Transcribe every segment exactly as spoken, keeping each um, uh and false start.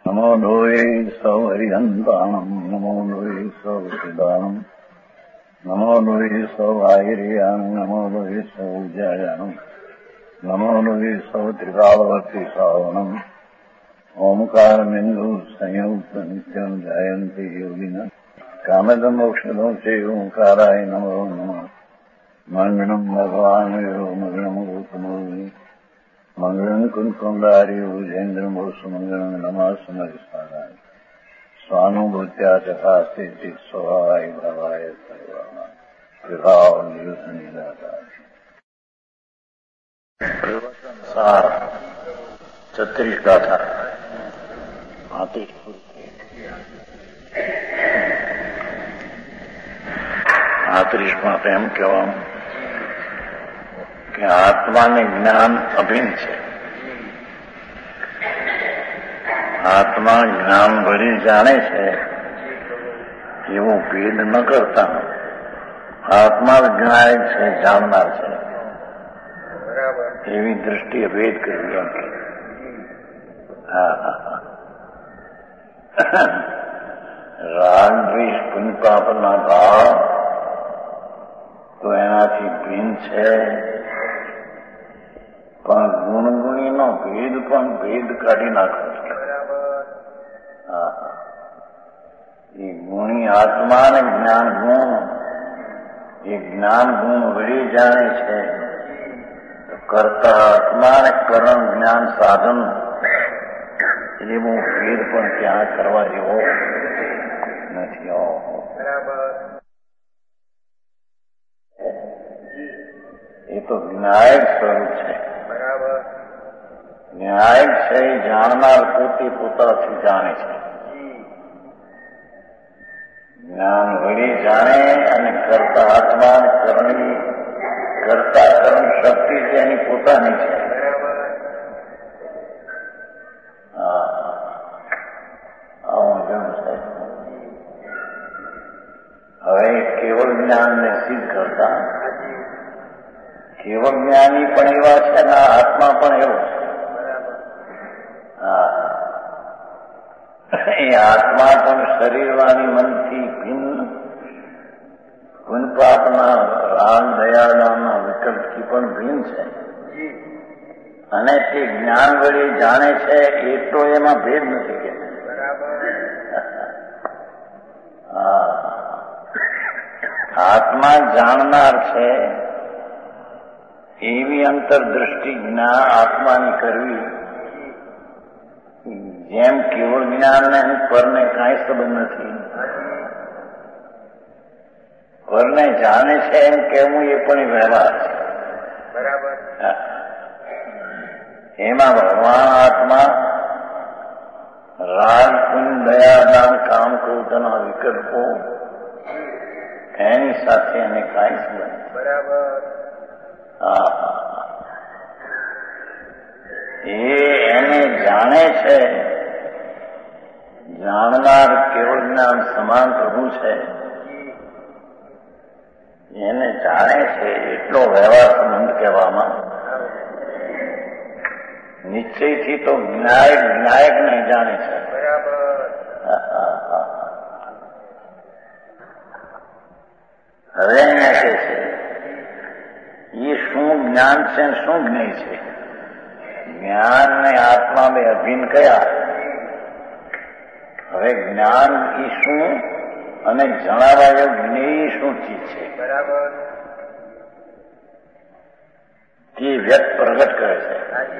નમો લોહે સૌહરિહંતાણમ નમો લોહે સૌદાનમ નમો લોહે સૌઆયર્યાણ નમો લોહે સૌજાયાણમ નમો લોહે સૌ ત્રિકાળવર્તી સાવનમ ઓમકાર બિંદુ સંયુક્ત નિત્યમ જાયંતી યોગિના કામદ મોક્ષદો છે ઓંકારાય નમો નમઃ મંગળમ ભગવાન મંગળમ ગૌતમોની મંગળમ કુંકુંડાર્યો જૈન્દ્રમ સુમંગળમ નમાસમરિસ્મરાય સ્વાનુભૂત્યા ચકાસ્તે સ્વભાવાય ભાવાય સર્વાના વિભાવ નિયુતનિદાતા સાર છત્રીસ ગાથા પાંત્રીસ પાંત્રીસમાં એમ કહેવાનું કે આત્માને જ્ઞાન અભિન્ન છે. આત્મા જ્ઞાન ભરી જાણે છે એવો ભેદ ન કરતા આત્મા જ્ઞાન છે, જાણનાર છે એવી દ્રષ્ટિએ ભેદ કરવી એમ કે રાગ દ્વેષ પુણ્ય પાપના ભાવ તો એનાથી ભિન્ન છે, પણ ગુણગુણીનો ભેદ પણ ભેદ કાઢી નાખવો છે. એ ગુણી આત્મા ને જ્ઞાન ગુણ એ જ્ઞાન ગુણ વળી જાણે છે. કરતા આત્મા ને કરણ જ્ઞાન સાધન એવો ભેદ પણ ત્યાં કરવા જેવો નથી. એ તો જ્ઞાયક સ્વરૂપ છે. ન્યાયક છે એ જાણનાર પોતે પોતાથી જાણે છે. જ્ઞાન વળી જાણે અને કરતા આત્મા કરણી કરતા કરણ શક્તિ છે એની પોતાની છે. આવું જેમ છે. હવે કેવળ જ્ઞાનને સિદ્ધ કરતા કેવળ જ્ઞાની પણ એવા છે ને આત્મા પણ એવો છે. એ આત્મા પણ શરીરવાણી મનથી ભિન્ન પુનપાપના રાગ દયાદાના વિકલ્પથી પણ ભિન્ન છે અને તે જ્ઞાન વળી જાણે છે એટલો એમાં ભેદ નથી કે આત્મા જાણનાર છે એવી અંતરદ્રષ્ટિ જ્ઞાન આત્માની કરવી જેમ કેવળ જ્ઞાનને પરને કાંઈ સંબંધ નથી. પરને જાણે છે એમ કહેવું એ પણ વ્યવહાર છે. બરાબર. એમાં ભગવાન આત્મા રાગ પુણ્ય દયાદાન કામ ક્રોધના વિકલ્પો એની સાથે એને કાંઈ સંબંધ. બરાબર. હા એ એને જાણે છે. જાણનાર કેવળ જ્ઞાન સમાન પ્રભુ છે એને જાણે છે એટલો વ્યવહાર સંબંધ કહેવામાં. નિશ્ચયથી તો જ્ઞાયક જ્ઞાયક નહીં જાણે છે. હવે અહીંયા કહે છે એ શું જ્ઞાન છે શું જ્ઞેય છે. જ્ઞાન ને આત્મા બે અભિન્ન કયા. હવે જ્ઞાન એ શું અને જણાવાયો જ્ઞેય શું ચીજ છે. બરાબર. તે વ્યક્ત પ્રગટ કરે છે.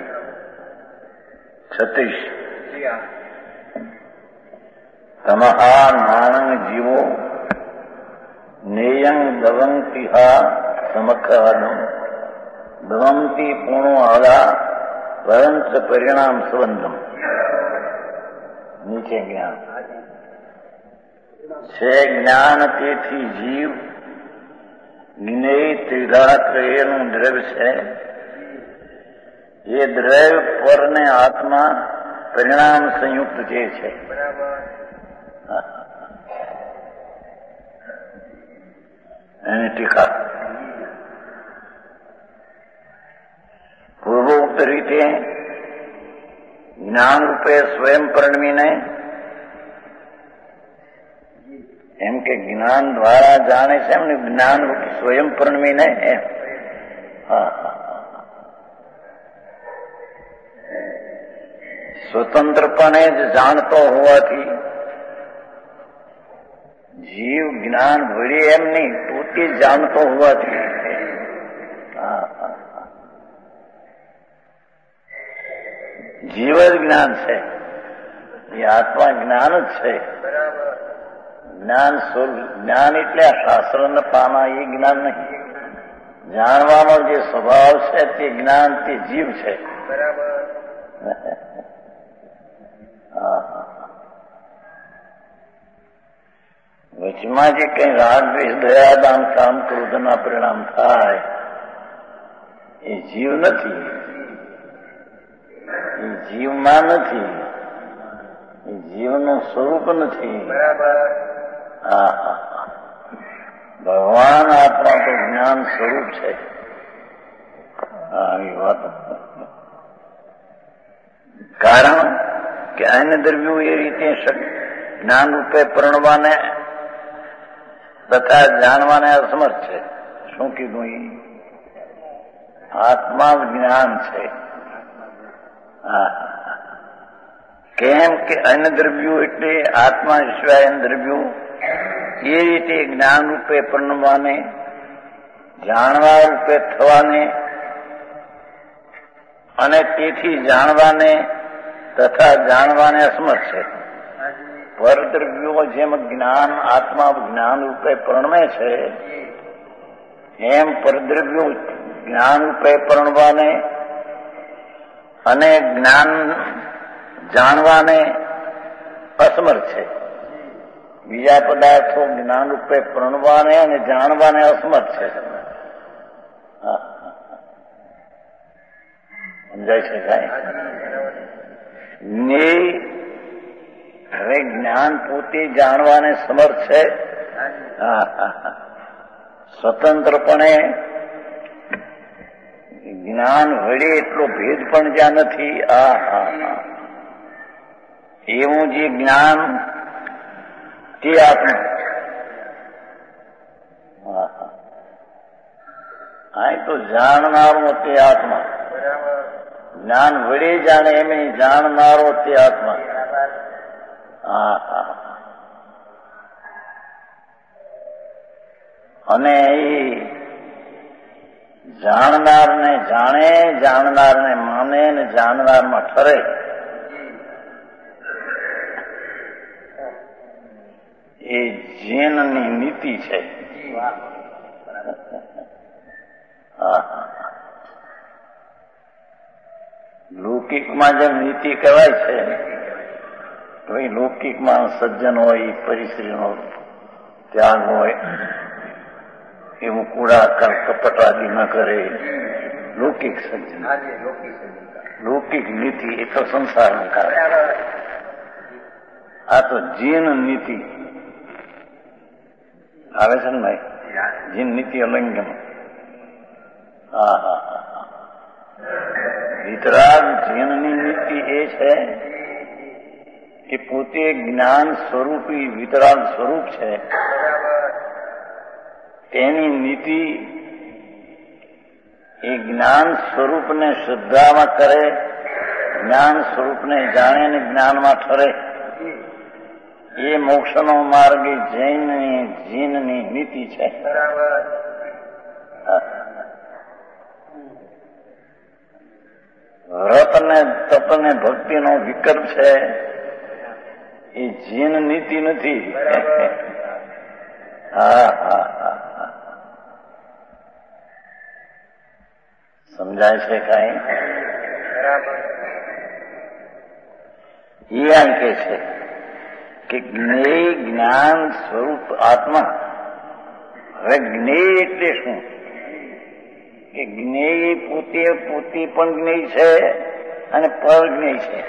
છત્રીસ તમહા નાનંગ જીવો નેયંગ દવંતિહા સમખાદમ દવંતી પૂર્ણો આદા પરંચ પરિણામ સંબંધમ. નીચે જ્ઞાન છે. જ્ઞાન તેથી જીવ જ્ઞેય ત્રિધા ત્રયનું દ્રવ્ય છે. એ દ્રવ્ય પરને આત્મા પરિણામ સંયુક્ત જે છે. એની ટીકા પૂર્વોક્ત રીતે જ્ઞાન રૂપે સ્વયં પરિણમીને એમ કે જ્ઞાન દ્વારા જાણે છે એમ ને જ્ઞાન રૂપે સ્વયં પરિણમીને એમ. હા હા સ્વતંત્રપણે જ જાણતો હોવાથી જીવ જ્ઞાન વળી એમ નહીં પોતે જાણતો હોવાથી જીવ જ જ્ઞાન છે, એ આત્મા જ્ઞાન જ છે. જ્ઞાન જ્ઞાન એટલે આ શાસ્ત્રના પાના એ જ્ઞાન નહીં. જાણવાનો જે સ્વભાવ છે તે જ્ઞાન તે જીવ છે. વચમાં જે કઈ રાગ દ્વેષ દયાદાન કામ ક્રોધના પરિણામ થાય એ જીવ નથી, એ જીવમાં નથી, એ જીવનું સ્વરૂપ નથી. હા હા ભગવાન આપણા તો જ્ઞાન સ્વરૂપ છે. આવી વાત કારણ કે અન્ય દ્રવ્યો એ રીતે જ્ઞાન રૂપે પરણવાને તથા જાણવાને અસમર્થ છે. શું કીધું? એ આત્મા જ્ઞાન છે. હા કેમ કે અન્ય દ્રવ્યો એટલે આત્મા સિવાય અન્ય દ્રવ્યો એ રીતે જ્ઞાન રૂપે પરણવાને જાણવા રૂપે થવાને અને તેથી જાણવાને તથા જાણવાને અસમર્થ છે. પરદ્રવ્યો જેમ જ્ઞાન આત્મા જ્ઞાન રૂપે પરણમે છે એમ પરદ્રવ્યો જ્ઞાન રૂપે પરણવાને અને જ્ઞાન જાણવાને અસમર્થ છે. બીજા પદાર્થો જ્ઞાન રૂપે પરણવાને અને જાણવાને અસમર્થ છે. સમજાય છે કાંઈ? હવે જ્ઞાન પોતે જાણવાને સમર્થ છે. હા હા સ્વતંત્રપણે જ્ઞાન વડે એટલો ભેદ પણ જ્યાં નથી. આ હા હા એવું જે જ્ઞાન તે આપણે હા તો જાણનારો તે આત્મા, જ્ઞાન વડે જાણે એમ જાણનારો તે આત્મા. હા હા અને એ જાણનારને જાણે, જાણનારને માને ને જાણનારમાં ઠરે. એ જીનની નીતિ છે. લૌકિકમાં જેમ નીતિ કહેવાય છે ભાઈ, લૌકિકમાં સજ્જન હોય, પરિશ્રીનો ત્યાગ હોય, એવું કુડા કપટ આદિ ન કરે. લૌકિક સજ્જન, લૌકિક નીતિ એ તો સંસારના કારણે. આ તો જીન નીતિ આવે છે ને ભાઈ, જીન નીતિ અલંઘન. હા હા હા વિતરાગ જીનની નીતિ એ છે કે પોતે જ્ઞાન સ્વરૂપી વિતરાગ સ્વરૂપ છે. તેની નીતિ એ જ્ઞાન સ્વરૂપને શ્રદ્ધામાં કરે, જ્ઞાન સ્વરૂપને જાણે ને જ્ઞાનમાં ઠરે. એ મોક્ષનો માર્ગ એ જૈનની જીનની નીતિ છે. વ્રત ને તપ ને ભક્તિનો વિકલ્પ છે, એ જીન નીતિ નથી. હા હા હા સમજાય છે કઈ? એ આમ કે છે કે જ્ઞેય જ્ઞાન સ્વરૂપ આત્મા. હવે જ્ઞેય એટલે શું? કે જ્ઞેય પોતે પોતે પણ જ્ઞેય છે અને પર જ્ઞેય છે.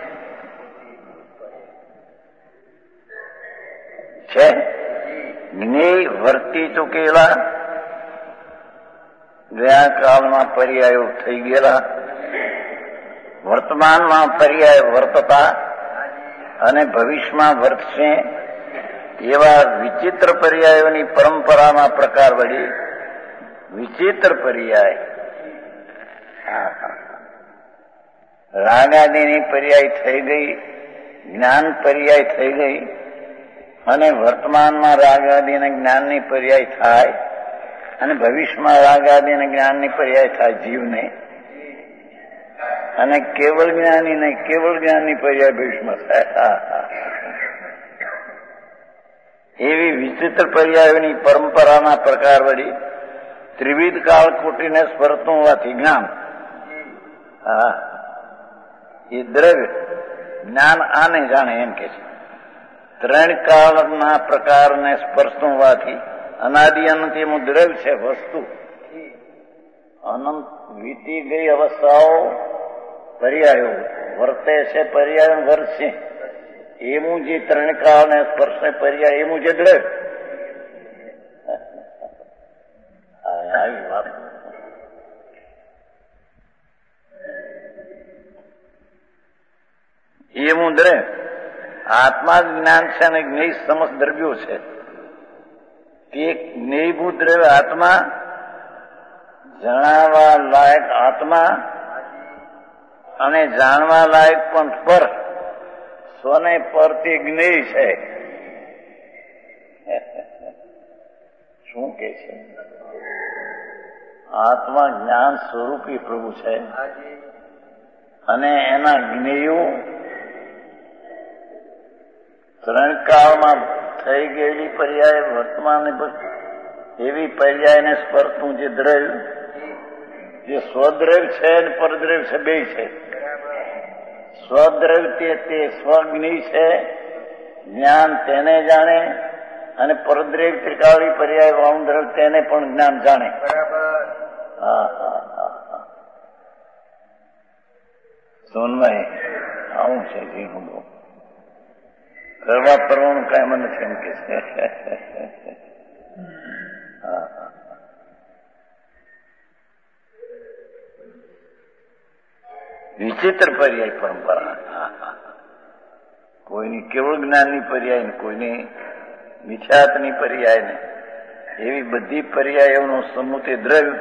છે જ્ઞેય વર્તી ચૂકેલા, ગયા કાળમાં પર્યાયો થઈ ગયેલા વર્તમાનમાં પર્યાય વર્તતા અને ભવિષ્યમાં વર્તશે એવા વિચિત્ર પર્યાયોની પરંપરાના પ્રકાર વળી વિચિત્ર પર્યાય રાગાદિની પર્યાય થઈ ગઈ, જ્ઞાન પર્યાય થઈ ગઈ અને વર્તમાનમાં રાગાદિ અને જ્ઞાનની પર્યાય થાય અને ભવિષ્યમાં રાગાદિ અને જ્ઞાનની પર્યાય થાય જીવને, અને કેવળ જ્ઞાની ને કેવળ જ્ઞાનની પર્યાય ભવિષ્યમાં થાય. એવી વિચિત્ર પર્યાયોની પરંપરાના પ્રકાર વળી ત્રિવિધ કાળ કોટીને સ્પર્શતું હોવાથી જ્ઞાન, હા એ દ્રવ્ય જ્ઞાન આને જાણે એમ કે છે. ત્રણ કાળના પ્રકારને સ્પર્શતું હોવાથી અનાદિ અનંત એનું દ્રવ્ય છે, વસ્તુ અનંત વીતી ગઈ અવસ્થાઓ પર્યાયો વર્તે છે, પર્યાય વર્તશે એવું જે ત્રણ કાળને સ્પર્શે પર્યાય એવું જે દ્રવ્ય. આવી વાત એવું દ્રવ્ય આત્મા જ્ઞાન છે અને જ્ઞેય સમસ્ત દ્રવ્યો છે. તે જ્ઞેયભૂત દ્રવ્ય આત્મા, જણાવવા લાયક આત્મા અને જાણવા લાયક પણ પર, સ્વને પરથી જ્ઞેય છે. શું કે છે? આત્મા જ્ઞાન સ્વરૂપી પ્રભુ છે અને એના જ્ઞેયો ત્રણ કાળમાં થઈ ગયેલી પર્યાય વર્તમાન એવી પર્યાયને સ્પર્શતું જે દ્રવ્ય, જે સ્વદ્રવ્ય છે અને પરદ્રવ્ય છે, બે છે. સ્વદ્રવ્ય તે તે સ્વજ્ઞી છે, જ્ઞાન તેને જાણે, અને પરદ્રવ્ય ત્રિકાળી પર્યાય વાળું દ્રવ્ય તેને પણ જ્ઞાન જાણે. હા હા હા હા સોનમય આવું છે જીવન કરવા કરવાનું કઈ મને નથી એમ કે છે. વિચિત્ર પર્યાય પરંપરા, કોઈની કેવળ જ્ઞાનની પર્યાય ને કોઈની મિથ્યાત્વની પર્યાય ને એવી બધી પર્યાયોનો સમૂહ તે દ્રવ્ય.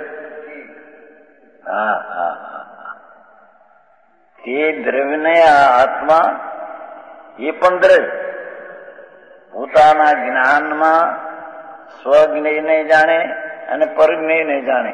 હા હા હા તે દ્રવ્યને આ આત્મા એ પણ દ્રવ્ય પોતાના જ્ઞાનમાં સ્વજ્ઞેયને જાણે અને પરજ્ઞેયને જાણે.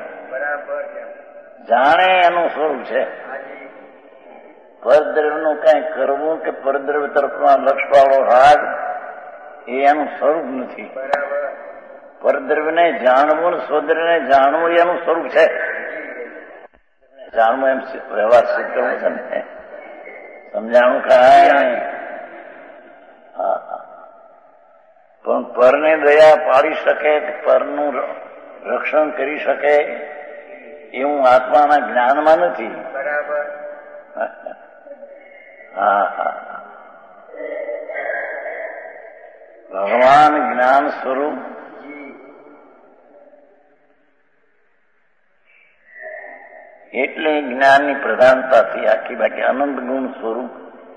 જાણે એનું સ્વરૂપ છે. પરદ્રવ્યનું કઈ કરવું કે પરદ્રવ્ય તરફમાં લક્ષવાળો રાગ એ એનું સ્વરૂપ નથી. પરદ્રવ્યને જાણવું, સ્વદ્રવ્યને જાણવું એનું સ્વરૂપ છે. જાણવું એમ વ્યવહાર સિદ્ધ કરવું છે ને, સમજાણું કાંઈ નહીં. હા હા પણ પરને દયા પાડી શકે, પરનું રક્ષણ કરી શકે એવું આત્માના જ્ઞાનમાં નથી. હા હા ભગવાન જ્ઞાન સ્વરૂપ એટલે જ્ઞાનની પ્રધાનતાથી આખી બાકી અનંત ગુણ સ્વરૂપ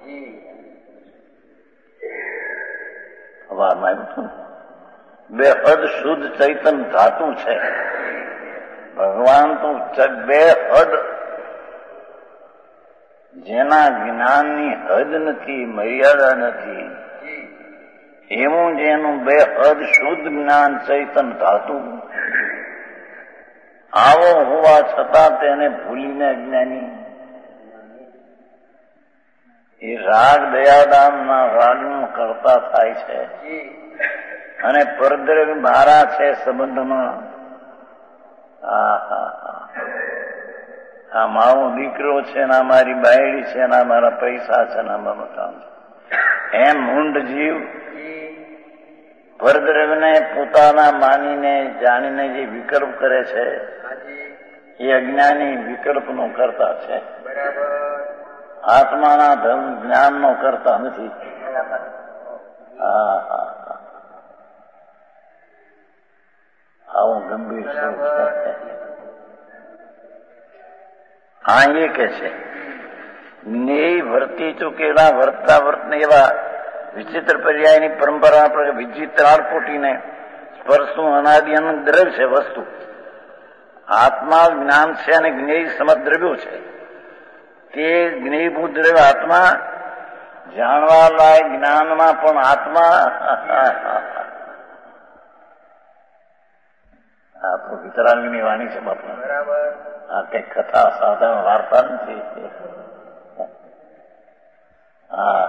હવામાં આવ્યું હતું. બે હદ શુદ્ધ ચૈતન ધાતુ છે. ભગવાન તો બે હદ, જેના જ્ઞાનની હદ નથી, મર્યાદા નથી, એવું જેનું બે હદ શુદ્ધ જ્ઞાન ચૈતન ધાતુ, આવો હોવા છતાં તેને ભૂલીને અજ્ઞાની એ રાગ દયાદાનના રાગનું કરતા થાય છે અને પરદ્રવ્ય મારા છે સંબંધમાં. હા હા હા આ મારો દીકરો છે ને મારી બાયડી છે ને મારા પૈસા છે ને મારું મકાન છે, એમ મૂંઢ જીવ પરદ્રવ્યને પોતાના માનીને જાણીને જે વિકલ્પ કરે છે એ અજ્ઞાની વિકલ્પનો કરતા છે. આત્માના ધર્મ જ્ઞાનનો કરતા નથી. હા હા હા આવું ગંભીર સ્વરૂપ છે. હા એ કે છે જ્ઞેય વર્તી ચૂકેલા વર્તા વર્તને એવા વિચિત્ર પર્યાયની પરંપરા આપણે વિચિત્ર કોટીને સ્પર્શનું અનાદિ અનંત દ્રવ્ય છે વસ્તુ. આત્મા જ્ઞાન છે અને જ્ઞેય સમદ્રવ્યો છે. તે જ્ઞેયભૂત દ્રવ્ય આત્મા જાણવા લાયક જ્ઞાનમાં પણ આત્મા આ તો વિતરાંગની વાણી છે બાપા. આ કઈ કથા સાધારણ વાર્તા નથી. હા,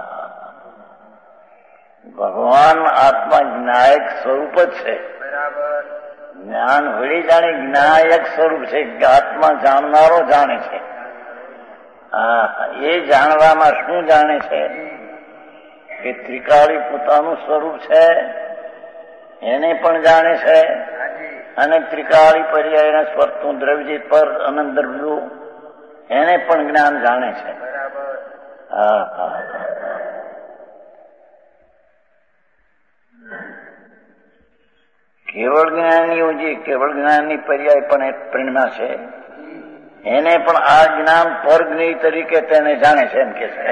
ભગવાન આત્મા જ્ઞાયક સ્વરૂપ જ છે. જ્ઞાન વળી જાણે જ્ઞાયક સ્વરૂપ છે. આત્મા જાણનારો જાણે છે. હા, એ જાણવામાં શું જાણે છે કે ત્રિકાળી પોતાનું સ્વરૂપ છે એને પણ જાણે છે અને ત્રિકાળી પર્યાયના સ્વર્થનું દ્રવ્ય પર અનંત દ્રવ્યો એને પણ જ્ઞાન જાણે છે. હા હા કેવળ જ્ઞાનીઓ જે કેવળ જ્ઞાનની પર્યાય પણ પરિણમ્યા છે એને પણ આ જ્ઞાન પર જ્ઞેય તરીકે તેને જાણે છે એમ કે છે.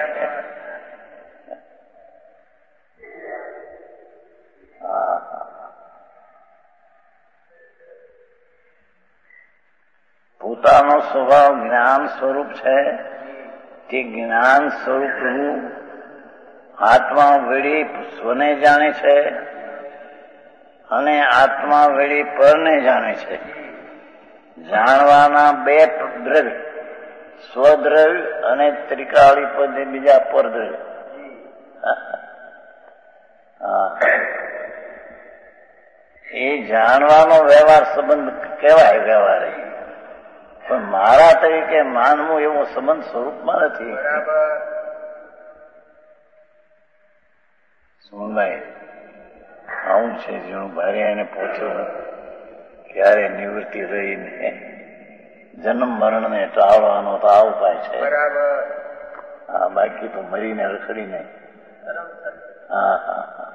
પોતાનો સ્વભાવ જ્ઞાન સ્વરૂપ છે. તે જ્ઞાન સ્વરૂપનું આત્મા વેળી સ્વને જાણે છે અને આત્મા વેળી પરને જાણે છે. જાણવાના બે દ્રવ્ય, સ્વદ્રવ્ય અને ત્રિકાળી પદ બીજા પરદ્રવ્ય. એ જાણવાનો વ્યવહાર સંબંધ કહેવાય વ્યવહાર, પણ મારા તરીકે માનવું એવો સંબંધ સ્વરૂપમાં નથી. સુનભાઈ આવું છે જેનું ભારે એને પહોંચ્યો ક્યારે નિવૃત્તિ રહીને જન્મ મરણ ને ટાળવાનો તો આ ઉપાય છે. હા, બાકી તો મરીને રખડીને. હા હા હા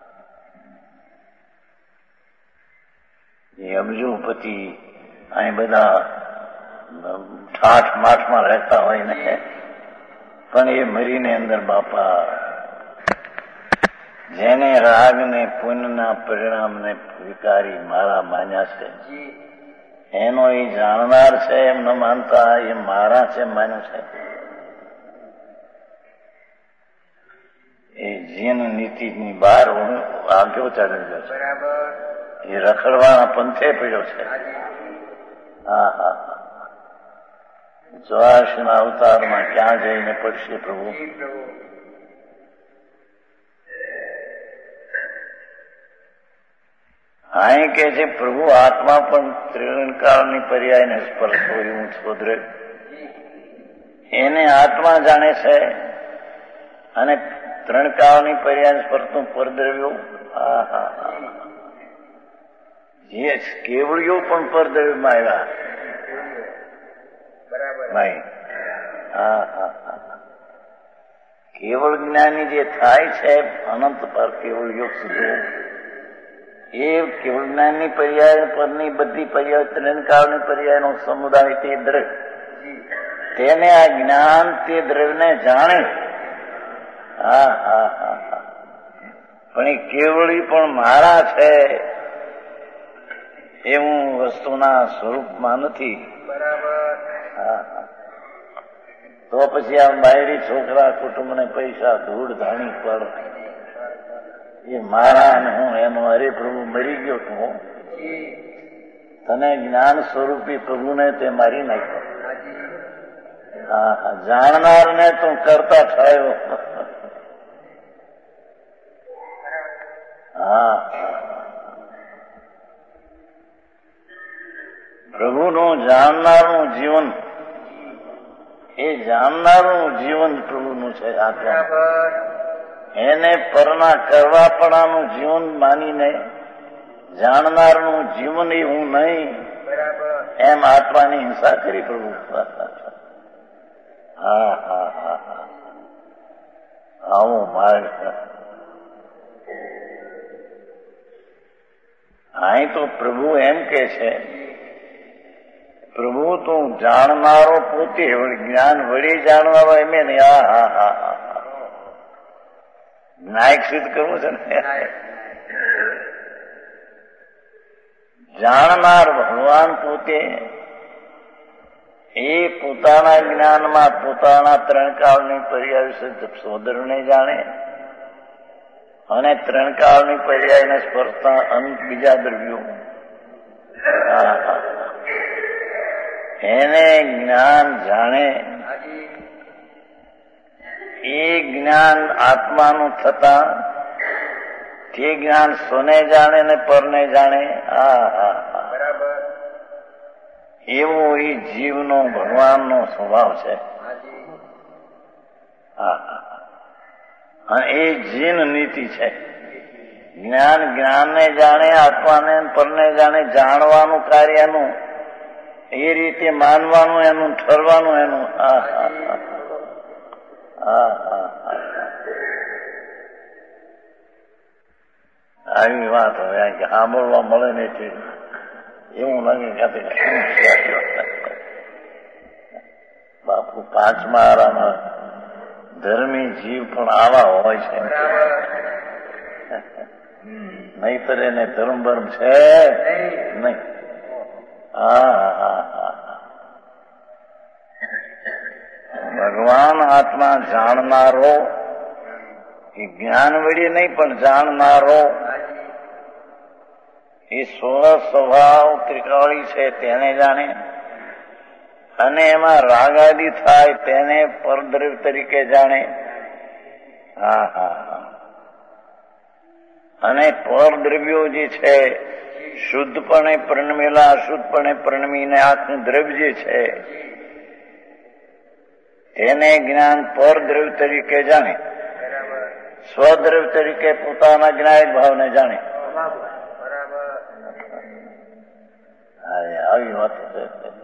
એ અબજોપતિ અહીં બધા ઠાઠ માઠમાં રહેતા હોય ને પણ એ મરીને અંદર બાપા જેને રાગને પુણ્યના પરિણામને વિકારી મારા માન્યા છે એનો એ જાણનાર છે એમ ન માનતા એ મારા છે માન્યું છે. એ જીન નીતિની બહાર આગળ ચડી ગયો છે. એ રખડવાના પંથે પડ્યો છે. હા હા ચોરાશીના અવતારમાં ક્યાં જઈને પડશે પ્રભુ? અહીં કે છે પ્રભુ આત્મા પણ ત્રિકાળની પર્યાયને સ્પર્શ હોય હું છોદરે એને આત્મા જાણે છે અને ત્રણ કાળની પર્યાય સ્પર્શનું પરદ્રવ્યો. હા હા હા જે કેવળીઓ પણ પરદ્રવ્યમાં આવ્યા. ભાઈ હા હા હા કેવળ જ્ઞાની જે થાય છે અનંત પર કેવળ યોગ સુધી એ કેવળ જ્ઞાનની પર્યાય પરની બધી પર્યાય ત્રણ કાળની પર્યાયનો સમુદાય તે દ્રવ્ય તેને આ જ્ઞાન તે દ્રવ્યને જાણે. હા હા હા હા પણ એ કેવળી પણ મારા છે એવું વસ્તુના સ્વરૂપમાં નથી. હા હા તો પછી આ બાયડી છોકરા કુટુંબને પૈસા ધૂળ ધાણી પર એ મારા અને હું એનો હરે પ્રભુ મરી ગયો તું તને જ્ઞાન સ્વરૂપી પ્રભુને તે મારી નાખ્યો. હા હા જાણનારને તું કરતા થયો. હા પ્રભુનું જાણનારનું જીવન એ જાણનારનું જીવન પ્રભુનું છે. એને પરના કરવાપણાનું જીવન માનીને જાણનારનું જીવન એ હું નહીં એમ આત્માની હિંસા કરી પ્રભુ. હા હા હા હા આવું માર્ગ. અહીં તો પ્રભુ એમ કે છે પ્રભુ તું જાણનારો પોતે જ્ઞાન વળી જાણનારો એમ નહીં. હા હા હા હા નાયક સિદ્ધ કરવું છે ને. જાણનાર ભગવાન પોતે એ પોતાના જ્ઞાનમાં પોતાના ત્રણ કાળની પર્યાય વિશે સોદરને જાણે અને ત્રણ કાળની પર્યાયને સ્પર્શતા અનંત બીજા દ્રવ્યો એને જ્ઞાન જાણે. એ જ્ઞાન આત્માનું થતા તે જ્ઞાન સોને જાણે ને પરને જાણે. હા હા એવો એ જીવનો ભગવાનનો સ્વભાવ છે. હા અને એ જીન નીતિ છે. જ્ઞાન જ્ઞાનને જાણે, આત્માને પરને જાણે. જાણવાનું કાર્યનું એ રીતે માનવાનું એનું, ઠરવાનું એનું. હા હા હા હા આવી વાત હવે સાંભળવા મળે ને તે એવું લાગે કે બાપુ પાંચમા આરામાં ધર્મી જીવ પણ આવા હોય છે. નહીતર એને ધર્મ બર્મ છે નહીં. હા હા હા ભગવાન આત્મા જાણનારો એ જ્ઞાન વળી નહીં પણ જાણનારો એ સ્વ સ્વભાવ ત્રિકાળી છે તેને જાણે અને એમાં રાગાદી થાય તેને પરદ્રવ્ય તરીકે જાણે. હા હા હા અને પરદ્રવ્યો જે છે શુદ્ધપણે પરિણમેલા અશુદ્ધપણે પરિણમીને આત્મ દ્રવ્ય જે છે તેને જ્ઞાન પરદ્રવ્ય તરીકે જાણે. સ્વદ્રવ્ય તરીકે પોતાના જ્ઞાયક ભાવને જાણે. આવી વાતો છે.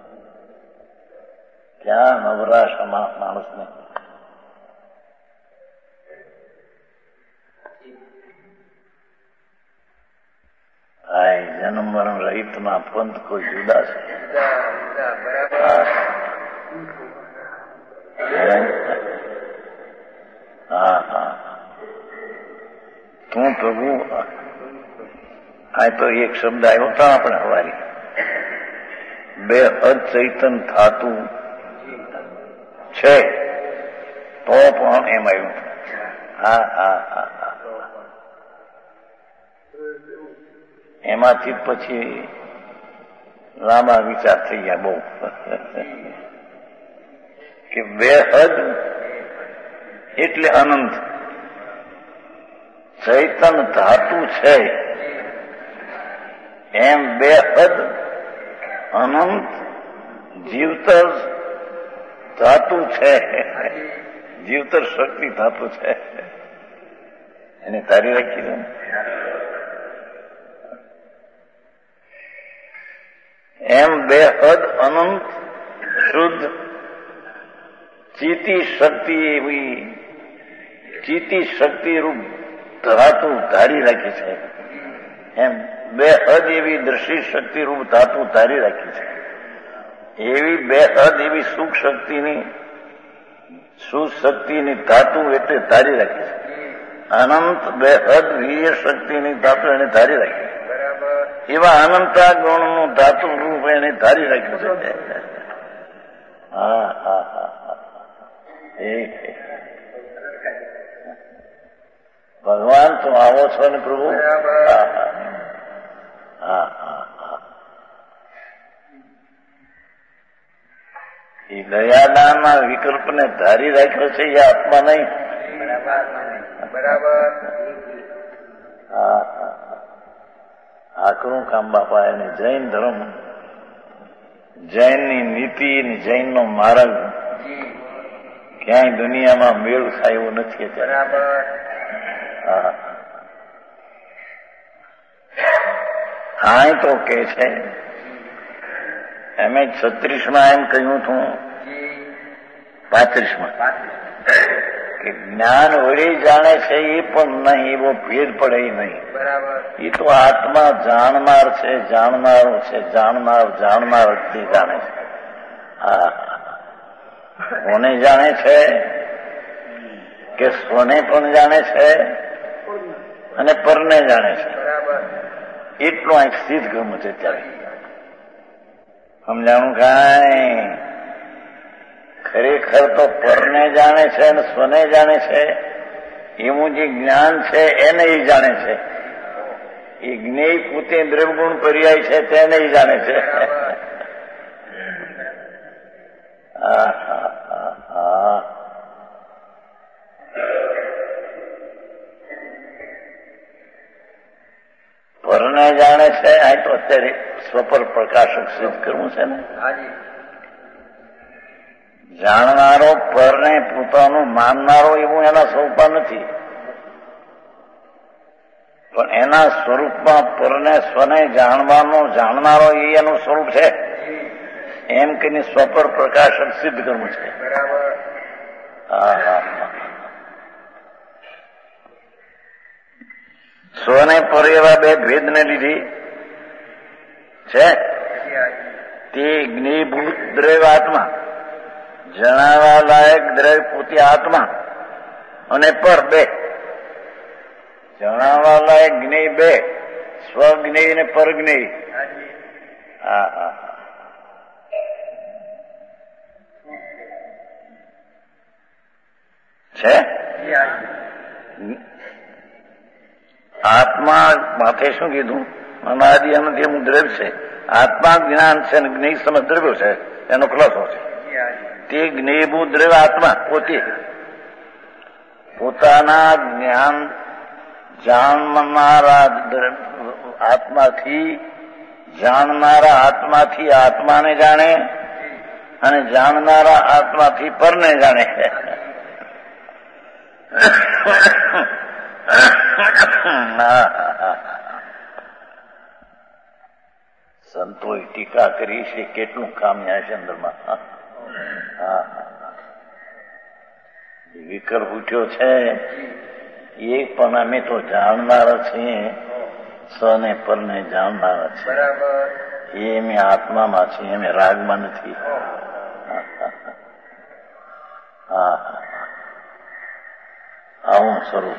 ક્યાં નવરાશ માણસને. આ જન્મ મરણ રહિત ના પંથ કોઈ જુદા છે. હા હા તું પ્રભુ આ તો એક શબ્દ આવ્યો હતો આપણે હવારી બે હદ ચૈતન થાતું છે તો પણ એમ આવ્યું. હા હા હા હા એમાંથી પછી લાંબા વિચાર થઈ ગયા બહુ કે બે હદ એટલે અનંત ચૈતન ધાતુ છે એમ બે હદ અનંત જીવતર ધાતુ છે. જીવતર શક્તિ ધાતુ છે એને તારી રાખી દો. એમ બે હદ અનંત શુદ્ધ ચિતિ શક્તિ એવી ચિતિ શક્તિ રૂપ ધાતુ ધારી રાખી છે. એમ બે હદ એવી દ્રષ્ટિ શક્તિ રૂપ ધાતુ ધારી રાખી છે. એવી બે હદ એવી સુખ શક્તિની સુખ શક્તિની ધાતુ એટલે ધારી રાખી છે. અનંત બે હદ વીર્ય શક્તિની ધાતુ એને ધારી રાખી છે. એવા અનંતા ગુણનું ધાતુ રૂપ એને ધારી રાખ્યું છે. હા હા હા ભગવાન તું આવો છો ને પ્રભુ. હા હા હા એ દયાદાનના વિકલ્પને ધારી રાખ્યો છે એ આત્મા નહીં. બરાબર. હા હા આકરું કામ બાપા. એને જૈન ધર્મ જૈનની નીતિ જૈનનો માર્ગ ક્યાંય દુનિયામાં મેળ ખાય એવું નથી. બરાબર. હા હા તો કે છે એમ છત્રીસમાં એમ કહ્યું હતું પાંત્રીસમાં કે જ્ઞાન વળી જાણે છે એ પણ નહીં એવો ભેદ પડે નહીં. એ તો આત્મા જાણનાર છે જાણનારો છે જાણનાર જાણનાર વ્યક્તિ જાણે છે. હા, કોને જાણે છે કે સ્વને પણ જાણે છે અને પરને જાણે છે. એટલું આ સિદ્ધ કર્મ છે. ત્યારે સમજાણું કાંઈ? ખરેખર તો પરને જાણે છે અને સ્વને જાણે છે. એવું જે જ્ઞાન છે એને ઈ જાણે છે. એ જ્ઞેય પોતે દ્રવગુણ પર્યાય છે તેને ઈ જાણે છે. હા હા હા હા. પરને જાણે છે. આ તો અત્યારે સ્વપર પ્રકાશક સિદ્ધ કરવું છે ને. જાણનારો પરને પોતાનું માનનારો એવું એના સ્વરૂપમાં નથી, પણ એના સ્વરૂપમાં પરને સ્વને જાણવાનો જાણનારો એ એનું સ્વરૂપ છે એમ કહીને સ્વપર પ્રકાશક સિદ્ધ કરવું છે. હા હા. સ્વને પર એવા બે ભેદને લીધી છે તે જ્ઞેયભૂત દ્રવ્ય આત્મા, જણાવવા લાયક દ્રવ્ય પોતે આત્મા અને પર બે. જણાવવા લાયક જ્ઞેય બે, સ્વજ્ઞેય અને પરજ્ઞેય. હા હા. છે આત્મા માથે શું કીધું? અનાદિ અનંત એનું દ્રવ્ય છે. આત્મા જ્ઞાન છે અને જ્ઞેય સમજ દ્રવ્યો છે, એનો ખુલાસો છે. તે જ્ઞેયભૂત દ્રવ્ય આત્મા પોતે પોતાના જ્ઞાન જાણનારા આત્માથી જાણનારા આત્માથી આત્માને જાણે અને જાણનારા આત્માથી પરને જાણે. સંતોએ ટીકા કરી છે, કેટલું કામ્યા છે અંદરમાં. હા, વિકલ્પ ઉઠ્યો છે એ પણ અમે તો જાણનારા છીએ, સ્વને પરને જાણનારા છીએ. એ અમે આત્મામાં છીએ, અમે રાગમાં નથી. હા, આવું સ્વરૂપ.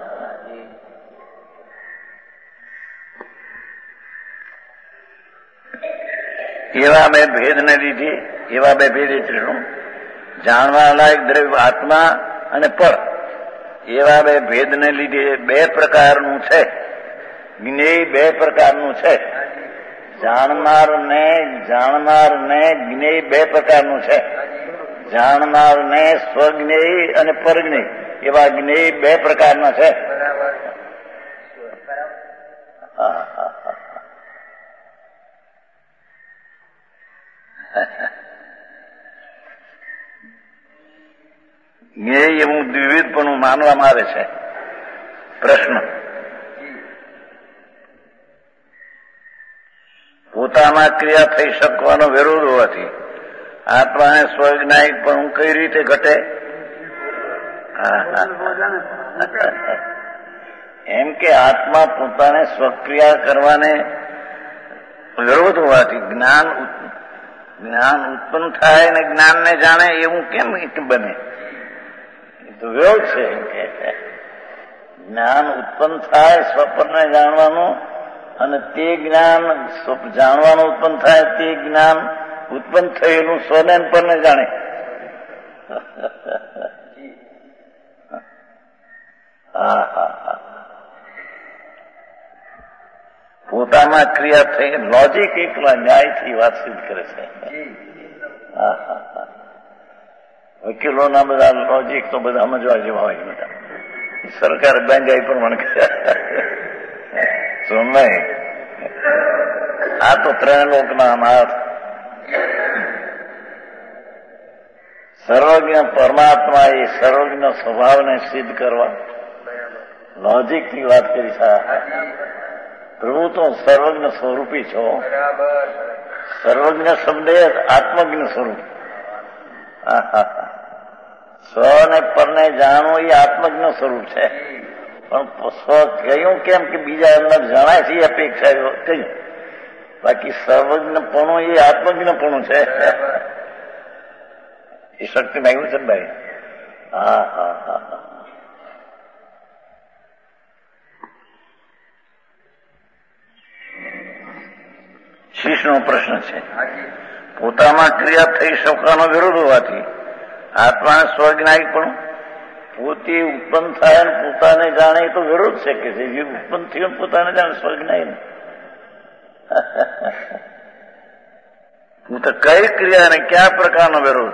એવા બે ભેદને લીધી, એવા બે ભેદ એટલે શું? જાણવા લાયક દ્રવ્ય આત્મા અને પર, એવા બે ભેદને લીધે બે પ્રકારનું છે. જ્ઞેય બે પ્રકારનું છે. જાણનાર ને જાણનાર ને જ્ઞેય બે પ્રકારનું છે. જાણનાર ને સ્વજ્ઞેય અને પરજ્ઞેય એવા જ્ઞેય બે પ્રકારના છે. હા હા હા. જ્ઞેય એવું દ્વિવિધપણું માનવામાં આવે છે. પ્રશ્ન: પોતામાં ક્રિયા થઈ શકવાનો વિરોધ હોવાથી આત્માને સ્વજ્ઞાયિક પણ કઈ રીતે ઘટે? એમ કે આત્મા પોતાને સ્વક્રિયા કરવાને વિરોધ હોવાથી જ્ઞાન જ્ઞાન ઉત્પન્ન થાય ને જ્ઞાનને જાણે એવું કેમ બને? એ તો વિરોધ છે. એમ કે જ્ઞાન ઉત્પન્ન થાય સ્વપરને જાણવાનું અને તે જ્ઞાન જાણવાનું ઉત્પન્ન થાય તે જ્ઞાન ઉત્પન્ન થયેલું સ્વને પરને જાણે. હા હા હા. પોતામાં ક્રિયા થઈ લોજિક એકલા ન્યાયથી વાત સિદ્ધ કરે છે. હા હા હા. વકીલોના બધા લોજિક તો બધા સમજવા જેવા હોય. બધા સરકાર બેંગાઈ પ્રમાણે સમય આ તો ત્રણ લોકના નાથ સર્વજ્ઞ પરમાત્મા એ સર્વજ્ઞ સ્વભાવને સિદ્ધ કરવા લોજિકની વાત કરી છે. પ્રભુ તો સર્વજ્ઞ સ્વરૂપી છો. સર્વજ્ઞ શબ્દ આત્મજ્ઞ સ્વરૂપ. સ્વ ને પરને જાણવું એ આત્મજ્ઞ સ્વરૂપ છે. પણ સ્વ કહ્યું કેમ કે બીજા અંદર જણાય છે એ અપેક્ષા કહ્યું. બાકી સર્વજ્ઞપણું એ આત્મજ્ઞપણું છે. એ શક્તિ માંગ્યું છે ને ભાઈ? હા હા હા હા. શીશનો પ્રશ્ન છે, પોતામાં ક્રિયા થઈ શકવાનો વિરોધ હોવાથી આત્મા સ્વજ્ઞાયક પણ પોતે ઉત્પન્ન થાય ને પોતાને જાણે એ તો વિરોધ છે કે જે ઉત્પન્ન થયું પોતાને જાણે સ્વજ્ઞાય. હું તો કઈ ક્રિયા ને કયા પ્રકારનો વિરોધ?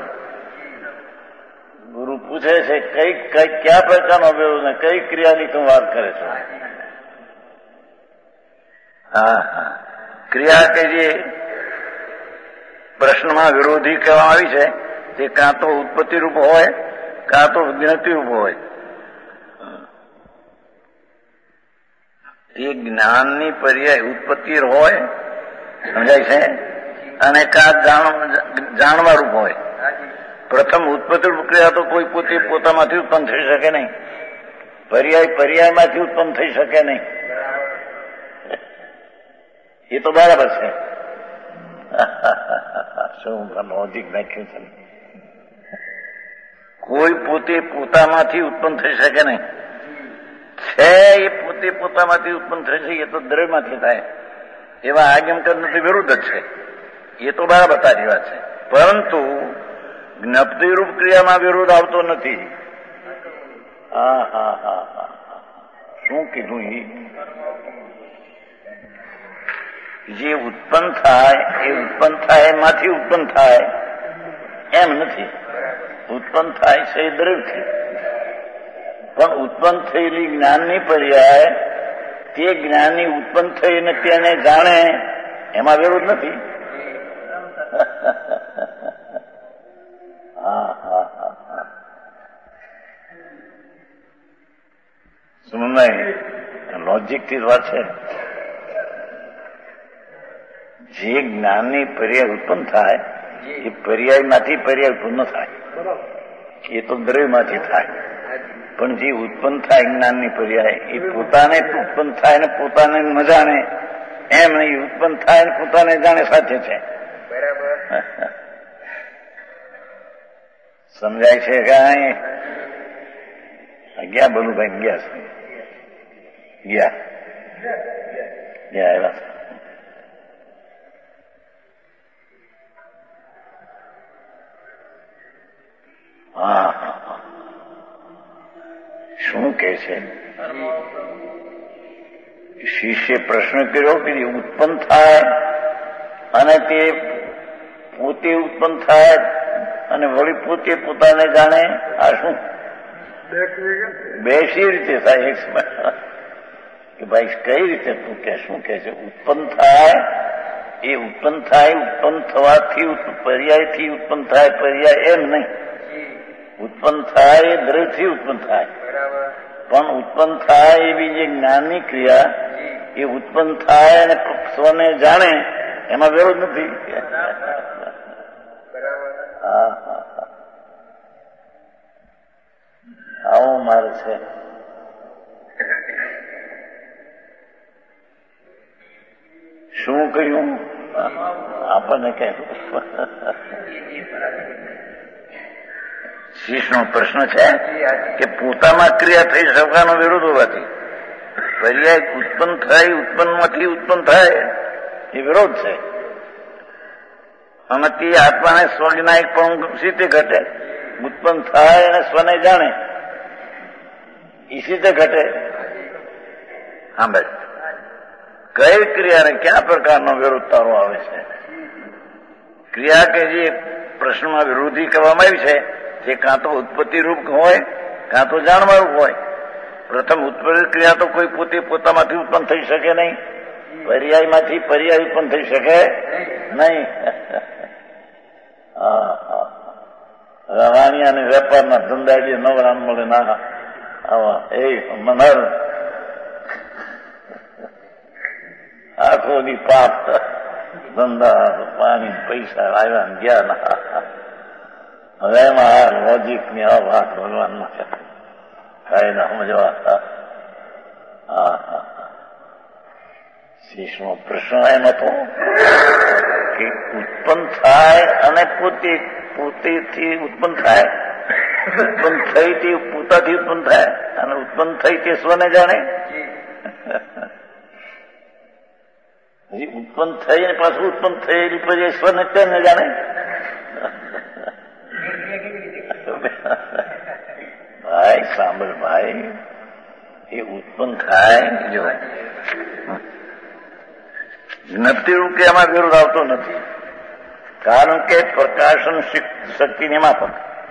ગુરુ પૂછે છે કઈ કઈ કયા પ્રકારનો વિરોધ ને કઈ ક્રિયાની તું વાત કરે છે? હા હા, ક્રિયા કે જે પ્રશ્નમાં વિરોધી કહેવામાં આવી છે તે કાં તો ઉત્પત્તિ રૂપ હોય કાં તો જ્ઞાતિ રૂપ હોય. તે જ્ઞાનની પર્યાય ઉત્પત્તિ હોય, સમજાય છે, અને કાં જાણવા રૂપ હોય. પ્રથમ ઉત્પત્તિ રૂપ ક્રિયા તો કોઈ પોતે પોતામાંથી ઉત્પન્ન થઈ શકે નહીં, પર્યાય પર્યાયમાંથી ઉત્પન્ન થઈ શકે નહીં. એ તો બરાબર છે. શું લોજિક નાખ્યું છે? કોઈ પોતે પોતામાંથી ઉત્પન્ન થઈ શકે નહીં. છે એ પોતે પોતામાંથી ઉત્પન્ન થઈ શકે એ તો દ્રવ્યમાંથી થાય. એવા આગમકરણથી વિરુદ્ધ જ છે. એ તો બરાબર તારી વાત છે. પરંતુ જ્ઞપ્તિરૂપ ક્રિયામાં વિરોધ આવતો નથી. હા હા હા હા, શું કીધું? જે ઉત્પન્ન થાય એ ઉત્પન્ન થાય એમાંથી ઉત્પન્ન થાય એમ નથી. ઉત્પન્ન થાય છે એ દ્રવ્યથી, પણ ઉત્પન્ન થયેલી જ્ઞાનની પર્યાય તે જ્ઞાનની ઉત્પન્ન થઈને તેને જાણે એમાં વિરોધ નથી. હા હા હા હા, શું નહીં? લોજિક થી જ વાત છે. જે જ્ઞાનની પર્યાય ઉત્પન્ન થાય એ પર્યાયમાંથી પર્યાય ઉત્પન્ન થાય, એ તો દ્રવ્યમાંથી થાય. પણ જે ઉત્પન્ન થાય જ્ઞાનની પર્યાય એ પોતાને ઉત્પન્ન થાય ને પોતાને ન જાણે એમ નહીં. ઉત્પન્ન થાય ને પોતાને જાણે સાથે છે. સમજાય છે? કાંઈ ગયા બલુભાઈ ગયા છે, ગયા ગયા આવ્યા. હા હા, શું કે છે? શિષ્ય પ્રશ્ન કર્યો કે ઉત્પન્ન થાય અને તે પોતે ઉત્પન્ન થાય અને વળી પોતે પોતાને જાણે, આ શું? બેસી રીતે થાય એક સમય કે ભાઈ કઈ રીતે તું કે શું કે છે? ઉત્પન્ન થાય એ ઉત્પન્ન થાય, ઉત્પન્ન થવાથી પર્યાયથી ઉત્પન્ન થાય, પર્યાય એમ નહીં. ઉત્પન્ન થાય એ દ્રવ્યથી ઉત્પન્ન થાય, પણ ઉત્પન્ન થાય એવી જે જ્ઞાનની ક્રિયા એ ઉત્પન્ન થાય અને સ્વને જાણે એમાં વિરોધ નથી. હા હા, આવું મારે છે. શું કહ્યું આપણને? કહ્યું શીશનો પ્રશ્ન છે કે પોતામાં ક્રિયા થઈ શકવાનો વિરોધ હોવાથી પર્યાય ઉત્પન્ન થાય ઉત્પન્નમાંથી ઉત્પન્ન થાય એ વિરોધ છે. અને તે આત્માને સ્વજ્ઞાયક પણ સીતે ઘટે. ઉત્પન્ન થાય અને સ્વને જાણે એ સીતે ઘટે. હા ભાઈ, કઈ ક્રિયાને કયા પ્રકારનો વિરોધ તારો આવે છે? ક્રિયા કે જે પ્રશ્નમાં વિરોધી કરવામાં આવી છે તે કાં તો ઉત્પત્તિ રૂપ હોય કાં તો જાણવા રૂપ હોય. પ્રથમ ઉત્પત્તિ ક્રિયા તો કોઈ પોતે પોતામાંથી ઉત્પન્ન થઈ શકે નહીં, પર્યાયમાંથી પર્યાય ઉત્પન્ન થઈ શકે નહીં. રવાણી અને વેપારના ધંધા જે નવરામ મળે ના આવા એ મનર આખો દી પાપ ધંધા પાણી પૈસા આવ્યા ને ગયા ના. હવે એમાં આ લોજિક ની આ વાત ભગવાનમાં છે, કઈ ના સમજવા. હા હા, શીશનો પ્રશ્ન એમ હતો કે ઉત્પન્ન થાય અને પોતે પોતેથી ઉત્પન્ન થાય, ઉત્પન્ન થઈ તે પોતાથી ઉત્પન્ન થાય અને ઉત્પન્ન થઈ તે સ્વને જાણે. હજી ઉત્પન્ન થઈ અને પાછું ઉત્પન્ન થયેલી પછી સ્વને તેને જાણે. ભાઈ સાંભળ ભાઈ, એ ઉત્પન્ન થાય જો જ્ઞપ્તિ રૂપ કે એમાં વિરોધ આવતો નથી, કારણ કે પ્રકાશન શક્તિની માફક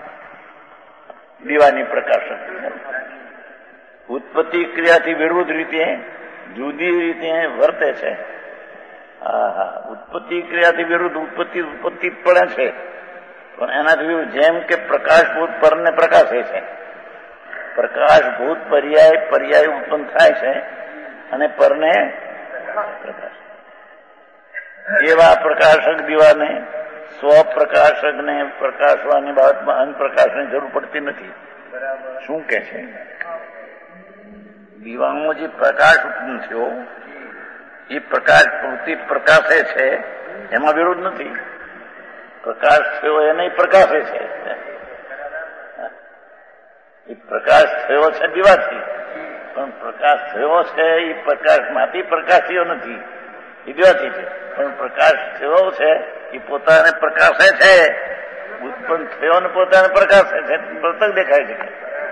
દીવાની પ્રકાશ શક્તિ ઉત્પત્તિ ક્રિયાથી વિરુદ્ધ રીતે જુદી રીતે વર્તે છે. હા હા ઉત્પત્તિ ક્રિયાથી વિરુદ્ધ ઉત્પત્તિ ઉત્પત્તિ પડે છે, પણ એનાથી વિરુદ્ધ જેમ કે પ્રકાશભૂત પરને પ્રકાશે છે, પ્રકાશભૂત પર્યાય પર્યાય ઉત્પન્ન થાય છે અને પરને પ્રકાશ. એવા પ્રકાશક દીવાને સ્વપ્રકાશકને પ્રકાશવાની બાબતમાં અનપ્રકાશની જરૂર પડતી નથી. શું કે છે? દીવામાં જે પ્રકાશ ઉત્પન્ન થયો એ પ્રકાશ પૂરતી પ્રકાશે છે, એમાં વિરોધ નથી. પ્રકાશ થયો એને પ્રકાશે છે, એ પ્રકાશ થયો છે દીવાથી, પણ પ્રકાશ થયો છે એ પ્રકાશમાંથી પ્રકાશ થયો નથી, એ દીવાથી છે. પણ પ્રકાશ થયો છે એ પોતાને પ્રકાશે છે, ઉત્પન્ન થયો ને પોતાને પ્રકાશે છે, પ્રતક દેખાય છે.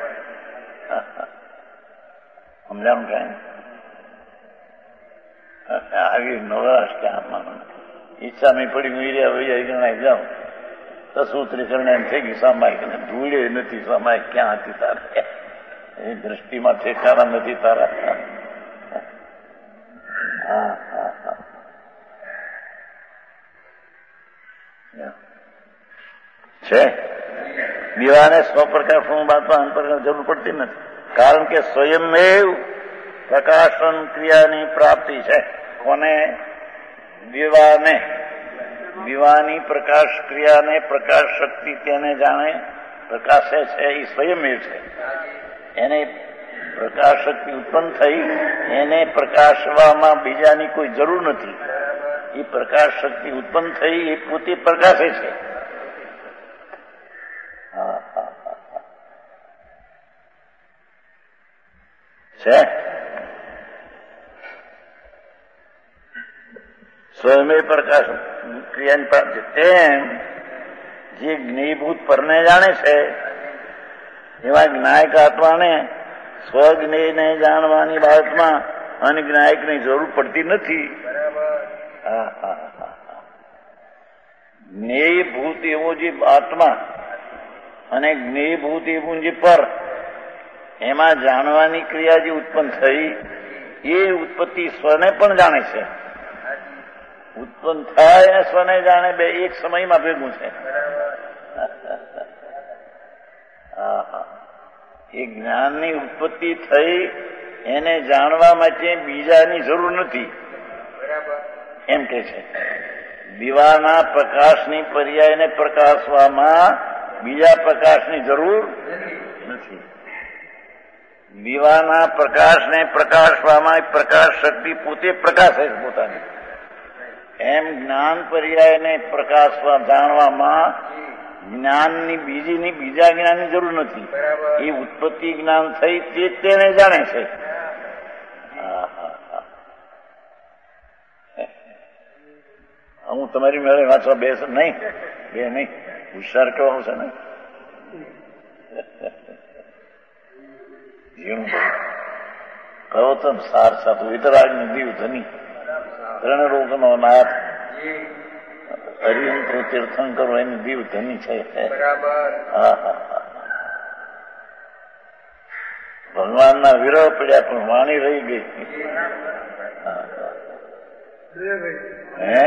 સમજાણું કાંઈ આવી નવરાશ ક્યાં ઈચ્છા મેં પડી મીર્યા વૈયા ગણાય જાઉં તો સૂત્રી કરણે એમ થઈ ગયું સામાયિક ને ધૂળે નથી સામાયિક ક્યાં હતી તારે એ દ્રષ્ટિમાં ઠેકાણા નથી તારા. હા હા હા છે દીવાને સ્વપ્રકાશનું બાદમાં અંતર્ગત જરૂર પડતી નથી, કારણ કે સ્વયંમેવ પ્રકાશન ક્રિયાની પ્રાપ્તિ છે. કોને? દીવાને. દીવાની પ્રકાશ ક્રિયાને પ્રકાશ શક્તિ તેને જાણે પ્રકાશે છે, એ સ્વયંમેવ છે. એને પ્રકાશ શક્તિ ઉત્પન્ન થઈ, એને પ્રકાશવામાં બીજાની કોઈ જરૂર નથી. એ પ્રકાશ શક્તિ ઉત્પન્ન થઈ એ પોતે પ્રકાશે છે. હા હા છે સ્વયં પ્રકાશ ક્રિયાની પ્રાપ્તિ. તેમ જે જ્ઞેયભૂત પરને જાણે છે એવા જ્ઞાયક આત્માને સ્વજ્ઞેયને જાણવાની બાબતમાં અનજ્ઞાયકની જરૂર પડતી નથી. હા હા હા જ્ઞેયભૂત એવો જે આત્મા અને જ્ઞેયભૂત એવું જે પર, એમાં જાણવાની ક્રિયા જે ઉત્પન્ન થઈ એ ઉત્પત્તિ સ્વને પણ જાણે છે. ઉત્પન્ન થાય અને સ્વને જાણે, બે એક સમયમાં ભેગું છે. હા હા એ જ્ઞાનની ઉત્પત્તિ થઈ એને જાણવા માટે બીજાની જરૂર નથી એમ કે છે. દીવાના પ્રકાશની પર્યાયને પ્રકાશવામાં બીજા પ્રકાશની જરૂર નથી. દીવાના પ્રકાશને પ્રકાશવામાં પ્રકાશ શક્તિ પોતે પ્રકાશે છે પોતાની. એમ જ્ઞાન પર્યાયને પ્રકાશવા જાણવામાં જ્ઞાનની બીજીની બીજા જ્ઞાનની જરૂર નથી. એ ઉત્પત્તિ જ્ઞાન થઈ તે તેને જાણે છે. હું તમારી મેળે વાંચવા બેસ નહીં, બે નહીં, હોશિયાર કહેવાનું છે ને. ઝીણું પ્રવતન સાર સાતું વિતરાગની દીવ ધની ત્રણ રોગનો નાથ હરિયંત્ર તીર્થંકરો એની દીવ ધની છે. હા હા ભગવાનના વિરહ પડ્યા પણ વાણી રહી ગઈ. હે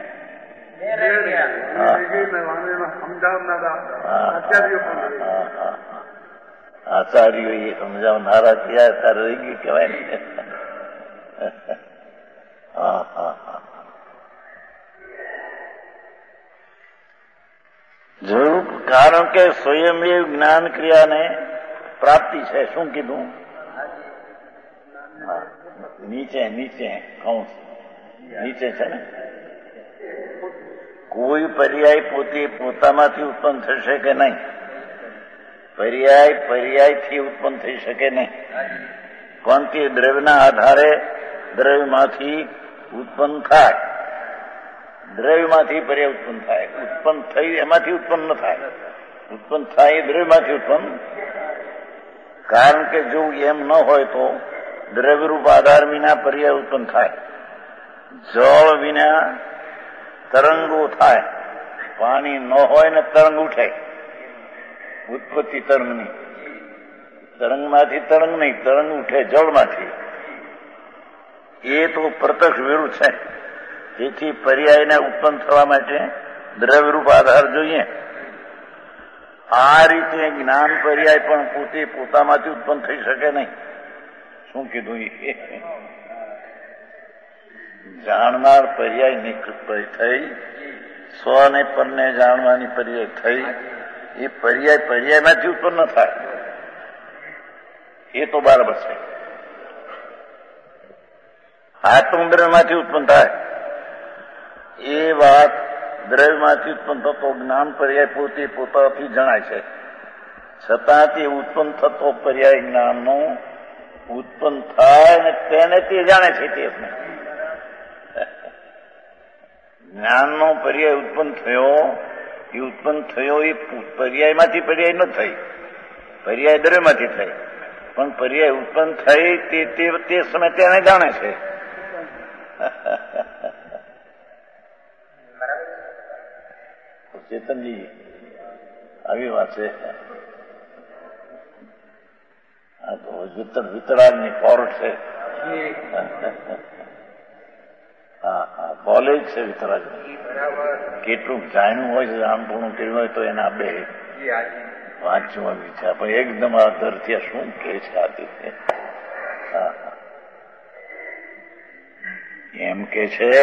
આચાર્યો એ સમજાવનારા થયા તારે રહી ગયું કહેવાય ને. હા હા હા જરૂર, કારણ કે સ્વયં એ જ્ઞાન ક્રિયાને પ્રાપ્તિ છે. શું કીધું? નીચે નીચે કૌંસ નીચે છે ને કોઈ પર્યાય પોતે પોતામાંથી ઉત્પન્ન થશે કે નહીં? પર્યાય પર્યાયથી ઉત્પન્ન થઈ શકે નહીં. પણ તે દ્રવ્યના આધારે દ્રવ્યમાંથી ઉત્પન્ન થાય. દ્રવ્યમાંથી પર્યાય ઉત્પન્ન થાય. ઉત્પન્ન થઈ એમાંથી ઉત્પન્ન ન થાય. ઉત્પન્ન થાય એ દ્રવ્યમાંથી ઉત્પન્ન. કારણ કે જો એમ ન હોય તો દ્રવ્યરૂપ આધાર વિના પર્યાય ઉત્પન્ન થાય. જળ વિના તરંગો થાય. પાણી ન હોય ને તરંગ ઉઠે. ઉત્પત્તિ તરંગની. તરંગમાંથી તરંગ નહીં, તરંગ ઉઠે જળમાંથી. એ તો પ્રત્યક્ષ વિરુદ્ધ છે. તેથી પર્યાયને ઉત્પન્ન થવા માટે દ્રવ્યરૂપ આધાર જોઈએ. આ રીતે જ્ઞાન પર્યાય પણ પોતે પોતામાંથી ઉત્પન્ન થઈ શકે નહીં. શું કીધું? જાણનાર પર્યાય નિકૃત થઈ, સ્વ ને પરને જાણવાની પર્યાય થઈ. એ પર્યાય પર્યાયમાંથી ઉત્પન્ન ન થાય. એ તો બરાબર છે. આત્મદ્રવ્યમાંથી ઉત્પન્ન થાય એ વાત દ્રવ્યમાંથી ઉત્પન્ન થતો જ્ઞાન પર્યાય પોતે પોતાથી જણાય છે. છતાં તે ઉત્પન્ન થતો પર્યાય જ્ઞાનનો ઉત્પન્ન થાય ને તેને તે જાણે છે. તે જ્ઞાનનો પર્યાય ઉત્પન્ન થયો એ ઉત્પન્ન થયો એ પર્યાયમાંથી પર્યાય ન થઈ, પર્યાય દ્રવ્યમાંથી થઈ. પણ પર્યાય ઉત્પન્ન થઈ તે તે સમય તેને જાણે છે. ચેતનજી આવી વાત છે. આ તો વિતર વિતરાગની કોર્ટ છે. હા હા કોલેજ છે વિતરાગની. કેટલું જાણ્યું હોય છે, જાણપણું કર્યું હોય તો એના બે વાંચવા વિચાર પણ એકદમ આ ધરતી શું કે છે આથી. હા એમ કે છે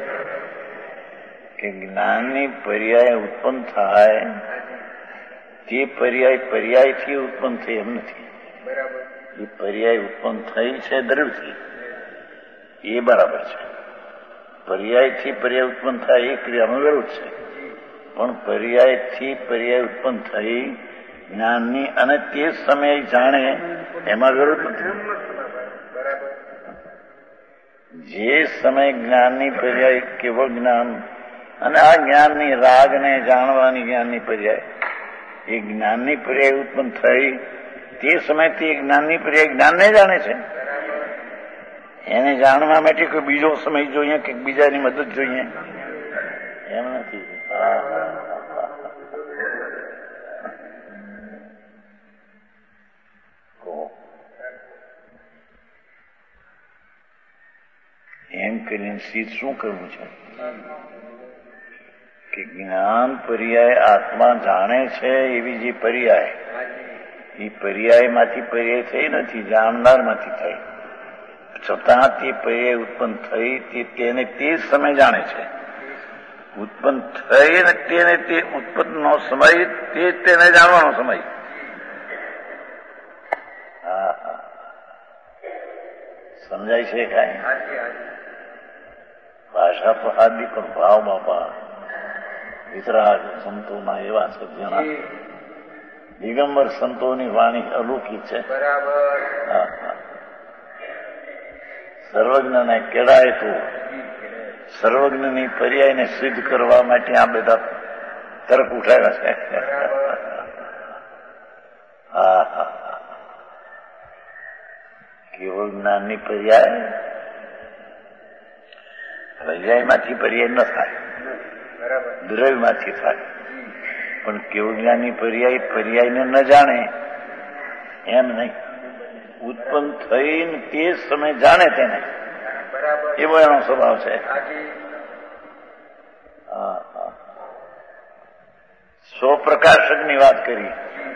કે જ્ઞાનની પર્યાય ઉત્પન્ન થાય તે પર્યાય પર્યાયથી ઉત્પન્ન થઈ એમ નથી. એ પર્યાય ઉત્પન્ન થઈ છે દ્રવ્યથી, એ બરાબર છે. પર્યાયથી પર્યાય ઉત્પન્ન થાય એ ક્રિયામાં વિરોધ છે. પણ પર્યાયથી પર્યાય ઉત્પન્ન થઈ જ્ઞાનની અને તે સમયે જાણે એમાં વિરોધ નથી. જે સમય જ્ઞાનની પર્યાય કેવળ જ્ઞાન અને આ જ્ઞાનની રાગને જાણવાની જ્ઞાનની પર્યાય એ જ્ઞાનની પર્યાય ઉત્પન્ન થઈ તે સમયથી જ્ઞાનની પર્યાય જ્ઞાનને જાણે છે. એને જાણવા માટે કોઈ બીજો સમય જોઈએ કે બીજાની મદદ જોઈએ એમ નથી. એમ કરીને સીધ શું કરવું છે કે જ્ઞાન પર્યાય આત્મા જાણે છે એવી જે પર્યાય એ પર્યાયમાંથી પર્યાય થઈ નથી, જાણનારમાંથી થઈ. છતાં તે પર્યાય ઉત્પન્ન થઈ તે તેને તે જ સમય જાણે છે. ઉત્પન્ન થઈ ને તેને તે ઉત્પન્નનો સમય તે જ તેને જાણવાનો સમય. હા હા સમજાય છે કાંઈ? ભાષા તો હાર્દિક પણ ભાવ બાપા વિતરાગ સંતોના એવા છે જેના દિગંબર સંતોની વાણી અલૌકિક છે. સર્વજ્ઞને કેળાય તો સર્વજ્ઞની પર્યાયને સિદ્ધ કરવા માટે આ બધા તર્ક ઉઠાવ્યા છે. હા હા કેવળ જ્ઞાનની પર્યાય પર્યાયમાંથી પર્યાય ન થાય, દ્રવ્યમાંથી થાય. પણ કેવળ જ્ઞાનની પર્યાય પર્યાયને ન જાણે એમ નહીં. ઉત્પન્ન થઈને તે સમય જાણે તેને એવો એનો સ્વભાવ છે. સ્વપ્રકાશકની વાત કરી.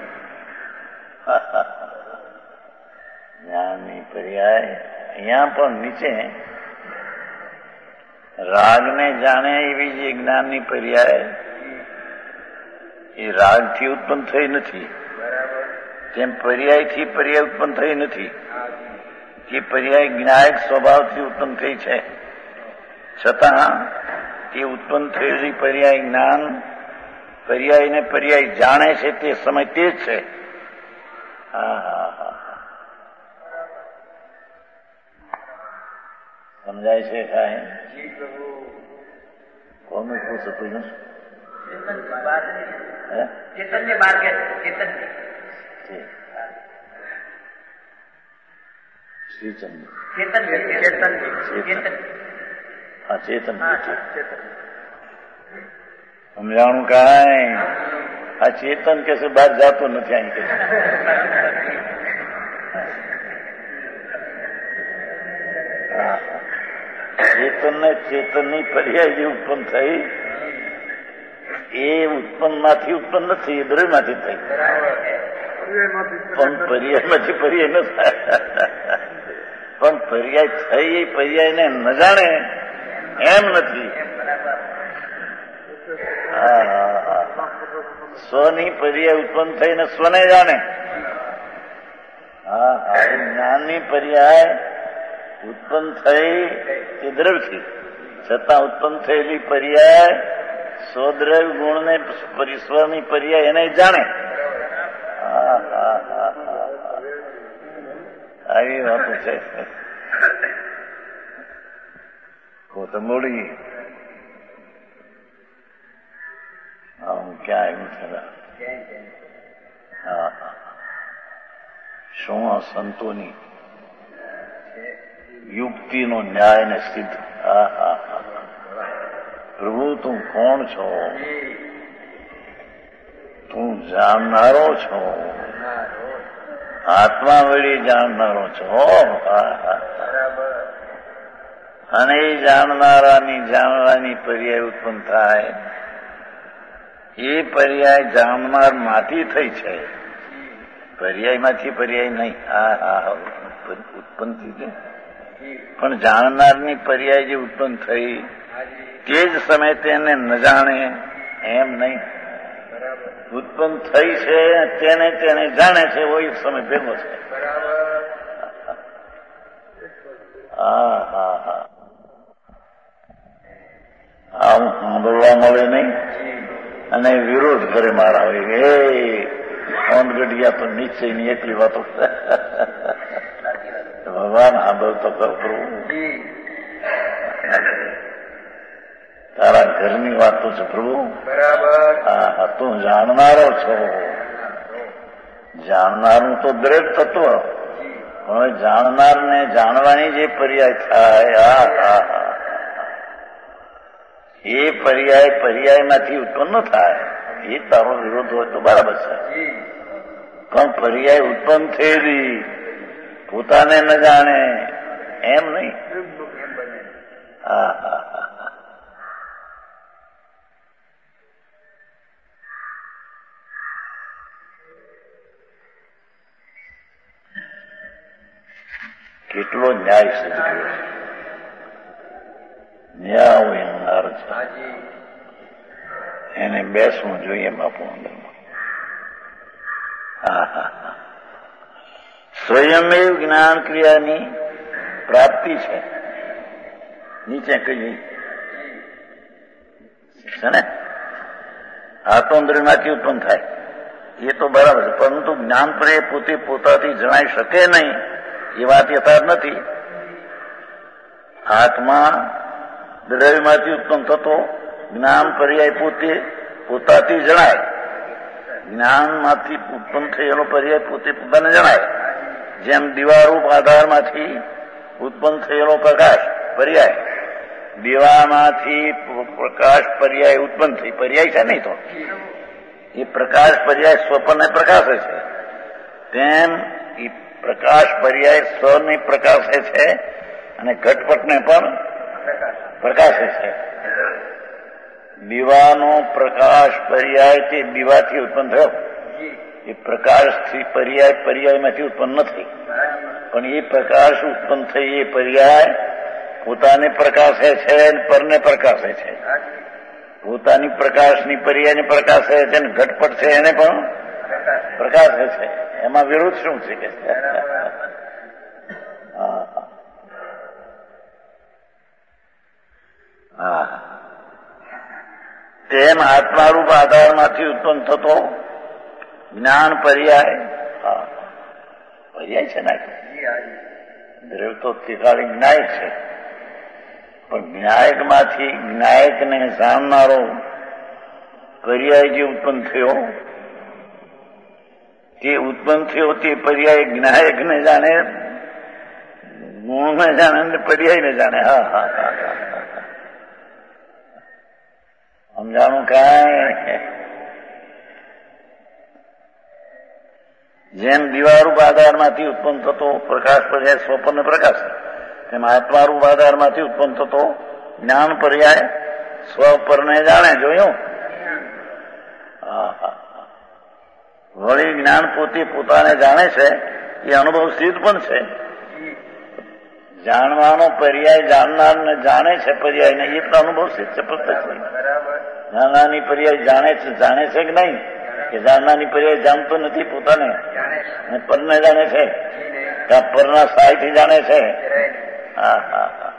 જ્ઞાનની પર્યાય અહીંયા પણ નીચે રાગને જાણે એવી જે જ્ઞાનની પર્યાય એ રાગથી ઉત્પન્ન થઈ નથી, તેમ પર્યાયથી પર્યાય ઉત્પન્ન થઈ નથી. તે પર્યાય જ્ઞાયક સ્વભાવથી ઉત્પન્ન થઈ છે. છતાં તે ઉત્પન્ન થયેલી પર્યાય જ્ઞાન પર્યાયને પર્યાય જાણે છે તે સમય તે જ છે. હા હા હા સમજાય છે કાંઈ? કોનું પૂછું તું? ચેતનની માર્ગે ચેતન શ્રીચંદ ચેતન ચેતન ચેતન હા ચેતન સમજાણું કાંઈ? આ ચેતન કે છે બહાર જાતો નથી અહીં કે ચેતન ને ચેતનની પર્યાય જે ઉત્પન્ન થઈ એ ઉત્પન્ન માંથી ઉત્પન્ન નથી, એ દ્રવ્ય માંથી થઈ. પણ પર્યાયમાંથી પર્યાય ન થાય. પણ પર્યાય થઈ એ પર્યાયને ન જાણે એમ નથી. સ્વની પર્યાય ઉત્પન્ન થઈને સ્વને જાણે. હા હા જ્ઞાનની પર્યાય ઉત્પન્ન થઈ તે દ્રવ્યથી, છતાં ઉત્પન્ન થયેલી પર્યાય સ્વદ્રવ્ય ગુણને સ્વની પર્યાય એને જાણે. હા હા હા આવી વાતો છે. કોતંબોળી હું ક્યાં આવ્યું છે? હા શું આ સંતોની યુક્તિનો ન્યાય ને સિદ્ધ. હા હા હા પ્રભુ તું કોણ છો? તું જાણનારો છો, આત્મા વળી જાણનારો છો. અને એ જાણનારાની જાણવાની પર્યાય ઉત્પન્ન થાય એ પર્યાય જાણનાર માંથી થઈ છે, પર્યાયમાંથી પર્યાય નહીં. હા હા ઉત્પન્ન થઈ છે પણ જાણનારની પર્યાય જે ઉત્પન્ન થઈ તે જ સમયે તેને ન જાણે એમ નહીં. ઉત્પન્ન થઈ છે તેને તેને જાણે છે એવો એક સમય ભેગો છે. હા હા હા આવું સાંભળવા મળે નહીં અને વિરોધ કરે મારા હોય એ ઓનગઢિયા તો નિશ્ચયની એટલી વાતો. ભગવાન સાંભળતો કર પ્રભુ, તારા ઘરની વાતો છે પ્રભુ. હા તું જાણનારો છો. જાણનારું તો દરેક તત્વ, પણ જાણનારને જાણવાની જે પર્યાય થાય હા હા હા એ પર્યાય પર્યાયમાંથી ઉત્પન્ન થાય. એ તારો વિરોધ હોય તો બરાબર છે, પણ પર્યાય ઉત્પન્ન થયેલી પોતાને ન જાણે એમ નહીં. હા હા હા કેટલો ન્યાય સિદ્ધ કર્યો. ન્યાય એનાર છે એને બેસવું જોઈએ બાપુ અંદરમાં. હા હા હા સ્વયંમેવ જ્ઞાન ક્રિયાની પ્રાપ્તિ છે. નીચે કહી છે ને આ તો અંદરમાંથી ઉત્પન્ન થાય એ તો બરાબર છે, પરંતુ જ્ઞાન પર એ પોતે પોતાથી જણાઈ શકે નહીં એ વાત યથાર્થ નથી. આત્મા દ્રવ્યમાંથી ઉત્પન્ન થતો જ્ઞાન પર્યાય પોતે પોતાથી જણાય. જ્ઞાનમાંથી ઉત્પન્ન થયેલો પર્યાય પોતે પોતાને જણાય. જેમ દીવારૂપ આધારમાંથી ઉત્પન્ન થયેલો પ્રકાશ પર્યાય, દીવામાંથી પ્રકાશ પર્યાય ઉત્પન્ન થઈ પર્યાય છે નહીં તો એ પ્રકાશ પર્યાય સ્વપનને પ્રકાશે છે, તેમ એ પ્રકાશ પર્યાય સ્વને પ્રકાશે છે અને ઘટપટને પણ પ્રકાશે છે. દીવાનો પ્રકાશ પર્યાય તે દીવાથી ઉત્પન્ન થયો. એ પ્રકાશથી પર્યાય પર્યાયમાંથી ઉત્પન્ન નથી, પણ એ પ્રકાશ ઉત્પન્ન થઈ એ પર્યાય પોતાને પ્રકાશે છે અને પરને પ્રકાશે છે. પોતાની પ્રકાશની પર્યાયને પ્રકાશે છે અને ઘટપટ છે એને પણ પ્રકાશે છે. એમાં વિરોધ શું છે કે હા તેમ આત્મારૂપ આધારમાંથી ઉત્પન્ન થતો જ્ઞાન પર્યાય. હા, પર્યાય છે ને. દ્રવ્ય તો તિકાળી જ્ઞાયક છે, પણ જ્ઞાયકમાંથી જ્ઞાયકને જાણનારો પર્યાય જે ઉત્પન્ન થયો તે ઉત્પન્ન થયો તે પર્યાય જ્ઞાયકને જાણે, ગુણને જાણે, પર્યાયને જાણે. હા હા હા સમજાણું કાંઈ? જેમ દીવારૂપ આધારમાંથી ઉત્પન્ન થતો પ્રકાશ પર્યાય સ્વપન પ્રકાશ, તેમ આત્મારૂપ આધારમાંથી ઉત્પન્ન થતો જ્ઞાન પર્યાય સ્વપરને જાણે. જોયું? વળી જ્ઞાન પોતે પોતાને જાણે છે એ અનુભવ સિદ્ધ પણ છે. જાણવાનો પર્યાય જાણનારને જાણે છે, પર્યાયને એ પણ અનુભવ સિદ્ધ છે. પ્રત્યક્ષ જાણનારની પર્યાય જાણે છે, જાણે છે કે નહીં? કે જાણનારની પર્યાય જાણતો નથી પોતાને, અને પરને જાણે છે, કે આ પરના સહાયથી જાણે છે. હા હા હા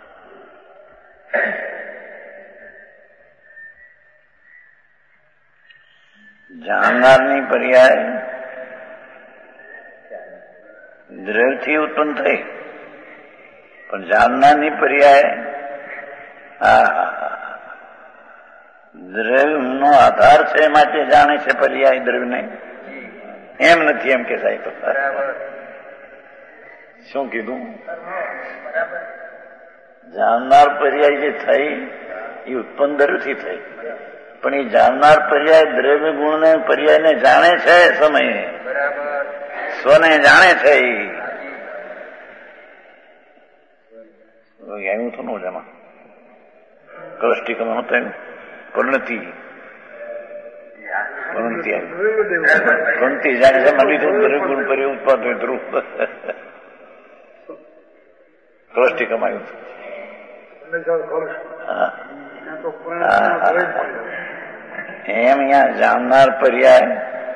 જાણનારની પર્યાય દ્રવ્યથી ઉત્પન્ન થઈ, પણ જાણનારની પર્યાય હા દ્રવ્યનો આધાર છે માટે જાણે છે પર્યાય દ્રવ્યને. એમ નથી એમ કે સાહેબ તો શું કીધું? જાણનાર પર્યાય જે થઈ એ ઉત્પન્ન દ્રવ્યથી થઈ, પણ એ જાણનાર પર્યાય દ્રવ્ય ગુણને પર્યાયને જાણે છે. સમયે સ્વને જાણે છે. એવું તો નું એમાં કષ્ટિકમાં હતું પરિણતિ પરિણતિ પરિણતિ જાણે છે. મને તો દ્રવ્ય ગુણ પર્યાય ઉત્પાદન ધ્રુવ કષ્ટિકમ આવ્યું છે. એમ અહીંયા જાણનાર પર્યાય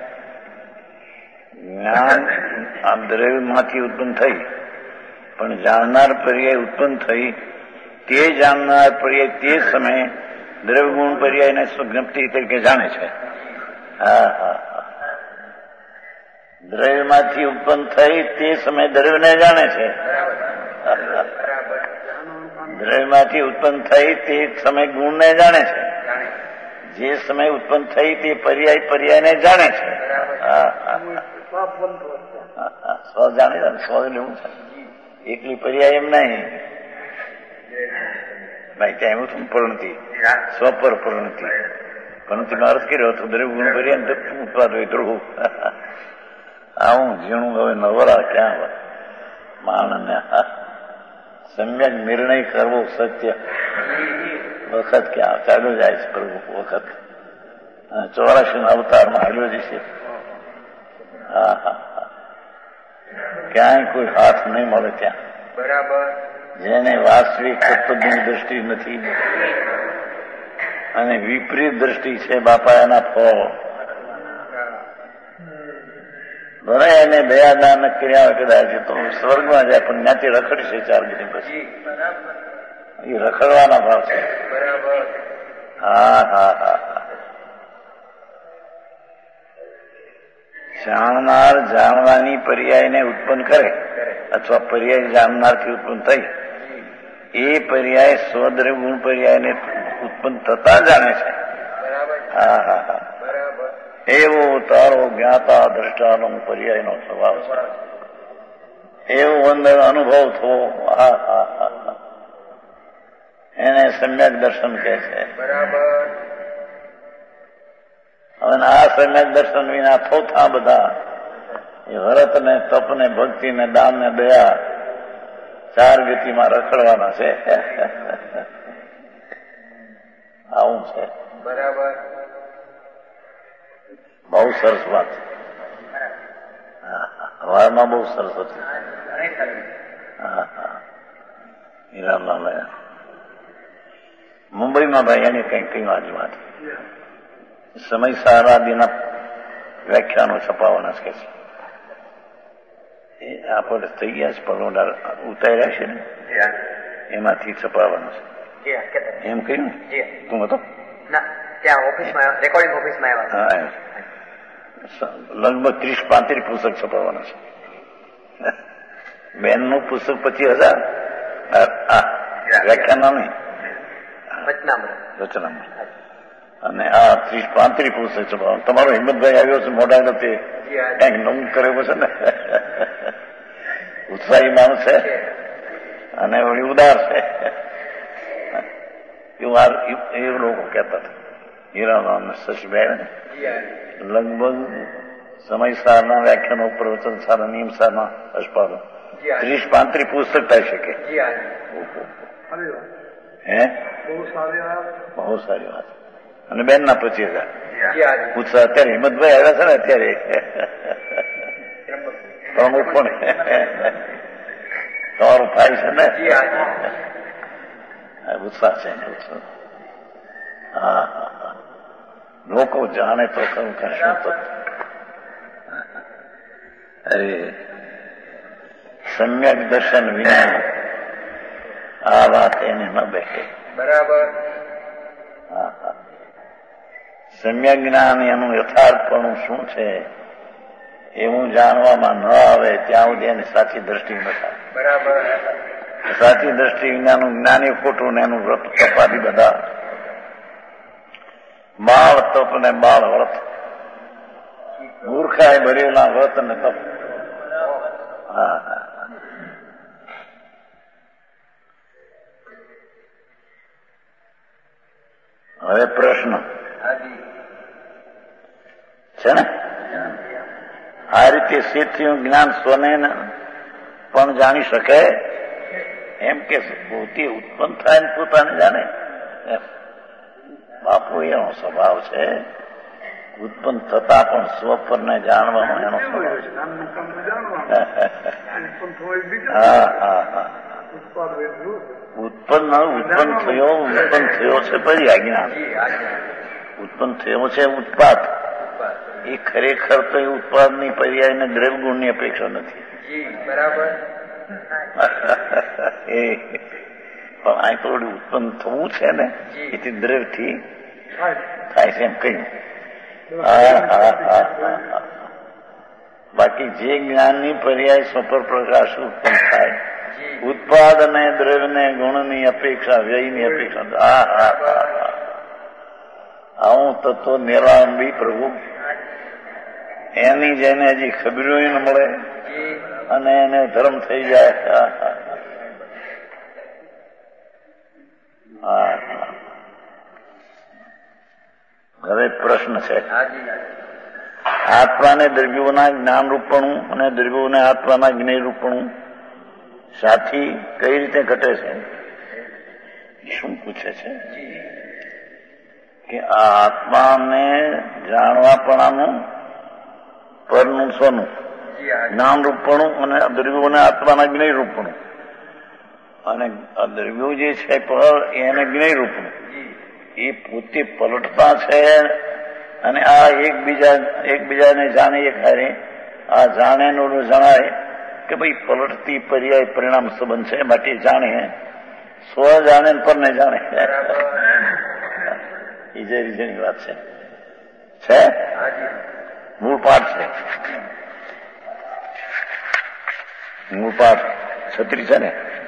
જ્ઞાન આ દ્રવ્યમાંથી ઉત્પન્ન થઈ, પણ જાણનાર પર્યાય ઉત્પન્ન થઈ તે જાણનાર પર્યાય તે સમયે દ્રવ્ય ગુણ પર્યાયને જ્ઞપ્તિ તરીકે જાણે છે. હા હા દ્રવ્યમાંથી ઉત્પન્ન થઈ તે સમયે દ્રવ્યને જાણે છે. દ્રવ્યમાંથી ઉત્પન્ન થઈ તે સમય ગુણને જાણે છે. જે સમય ઉત્પન્ન થઈ તે પર્યાય પર્યાયને જાણે છે. સ્વ જાણે સ્વ લેવું છે. એકલી પર્યાય એમ નહીં ભાઈ. ત્યાં એવું શું પરિણતિ સ્વપર પરિણતિ પરિણતિનો અર્થ કર્યો હતો દ્રવ્ય ગુણ પર્યાય ઉત્પાદ હોય ધ્રુવ. આવું ઝીણું હવે નવરા ક્યાં માણસને સમ્યક નિર્ણય કરવો સત્ય વખત ક્યાં ચાલ્યો જાય છે. પ્રભુ વખત ચોરાશી અવતારમાં હાલ્યો જશે. હા હા ક્યાંય કોઈ હાથ નહીં મળે ત્યાં. બરાબર. જેને વાસ્તવિક તત્વની દ્રષ્ટિ નથી અને વિપરીત દ્રષ્ટિ છે બાપા, એના ફળ ભલે એને દયાદાન કર્યા કદાચ તો સ્વર્ગમાં જાય, પણ ત્યાંથી રખડશે ચાર દિન પછી. એ રખડવાના ભાવ છે. હા હા હા જાણનાર જાણવાની પર્યાયને ઉત્પન્ન કરે અથવા પર્યાય જાણનારથી ઉત્પન્ન થઈ એ પર્યાય સ્વદ્રવ્ય ગુણ પર્યાયને ઉત્પન્ન થતા જાણે છે. હા હા હા એવો તારો જ્ઞાતા દ્રષ્ટાનો પર્યાયનો સ્વભાવ છે. એવો અંદર અનુભવ થવો. હા હા હા એને સમ્યક દર્શન કહે છે. બરાબર. હવે આ સમ્યક દર્શન વિના થોથા બધા એ વ્રત ને તપ ને ભક્તિ ને દાન ને દયા ચાર ગતિમાં રખડવાના છે. આવું છે. બરાબર. બહુ સરસ વાત. હવામાં બહુ સરસ હતી. હા હા હીરાલાલ મુંબઈમાં ભાઈ એની કંઈક કઈ વાત વાત સમય સારાદીના વ્યાખ્યાનો છપાવવાના છે. એ આપણે થઈ ગયા છે પણ ઉતાર્યા છે ને એમાંથી છપાવવાના છે. એમ કહ્યું તું હતો ત્યાં ઓફિસમાં રેકોર્ડિંગ ઓફિસમાં આવ્યા. લગભગ ત્રીસ પાંત્રીસ પુસ્તક છપાવવાના છે. બેનનું પુસ્તક પચીસ હજાર વ્યાખ્યાના નહીં રચનામાં અને આ ત્રીસ પાંત્રીસ પુસ્તક છપાવવાનું. તમારો હિંમતભાઈ આવ્યો છે મોઢા નથી કંઈક નવું કરેલું છે ને. ઉત્સાહી માણસ છે અને વળી ઉદાર છે એવું લોકો કહેતા હતા. હીરાલાલ શશીભાઈ ને લગભગ સમય સારના વ્યાખ્યાનો પ્રવચન સારા નિયમ સારના અસ્પાદો ત્રીસ પાંત્રીસ પુસ્તક થઈ શકે. હે બહુ સારી વાત. અને બેન ના પચીસ હજાર ઉત્સાહ. અત્યારે હિંમતભાઈ આવ્યા છે ને અત્યારે પ્રમુખ પણ તમારું ભાઈ છે ને. ઉત્સાહ છે ઉત્સાહ. હા હા લોકો જાણે તો ખરું કશું તો. અરે સમ્યક દર્શન વિના આ વાત એને ન બેઠે. બરાબર. હા હા સમ્યક જ્ઞાન એનું યથાર્થપણું શું છે એવું જાણવામાં ન આવે ત્યાં સુધી એની સાચી દ્રષ્ટિ ન થાય. બરાબર. સાચી દ્રષ્ટિ વિનાનું જ્ઞાની ખોટું ને એનું વ્રત તપાદી બધા બાળ તપ ને બાળ વ્રત મૂર્ખાએ ભરેલા વ્રત ને તપ. હા હા હવે પ્રશ્ન છે ને આ રીતે સિદ્ધિનું જ્ઞાન સ્વને પણ જાણી શકે એમ કે પોતે ઉત્પન્ન થાય ને પોતાને જાણે. બાપુ એનો સ્વભાવ છે ઉત્પન્ન થતા પણ સ્વ પરને જાણવાનો એનો સ્વભાવ છે. હા હા હા ઉત્પન્ન ઉત્પન્ન થયો ઉત્પન્ન થયો છે પછી આજ્ઞા ઉત્પન્ન થયો છે ઉત્પાદ. એ ખરેખર તો એ ઉત્પાદની પર્યાયને દ્રવ્યગુણની અપેક્ષા નથી. બરાબર. એ પણ આ થોડું ઉત્પન્ન થવું છે ને એથી દ્રવ્યથી થાય છે એમ કહ્યું. હા હા હા હા બાકી જે જ્ઞાનની પર્યાય સ્વપર પ્રકાશ ઉત્પન્ન થાય ઉત્પાદ અને દ્રવ્યને ગુણની અપેક્ષા વ્યયની અપેક્ષા. હા હા હા આવું તત્વ નિર્વાણ બી પ્રભુ એની જેને હજી ખબરો ન મળે અને એને ધર્મ થઈ જાય. હા હવે પ્રશ્ન છે આત્માને દ્રવ્યોના જ્ઞાન રૂપણું અને દ્રવ્યોને આત્માના જ્ઞેય રૂપણું સાથી કઈ રીતે ઘટે છે શું પૂછે છે કે આ આત્માને જાણવાપણાનું પરનું સ્વનું જ્ઞાન રૂપણું અને દ્રવ્યોને આત્માના જ્ઞેય રૂપણું અને દ્રવ્યો જે છે પર એને જ્ઞેય રૂપણું એ પોતે પલટતા છે અને આ એકબીજા એકબીજાને જાણે એક હારે આ જાણે નું જણાય કે ભાઈ પલટતી પર્યાય પરિણામ સંબંધ છે માટે જાણે સ્વ જાણે પરને જાણે. એ જે રીતની વાત છે છે મૂળ પાઠ છે. મૂળ પાઠ છત્રી છે ને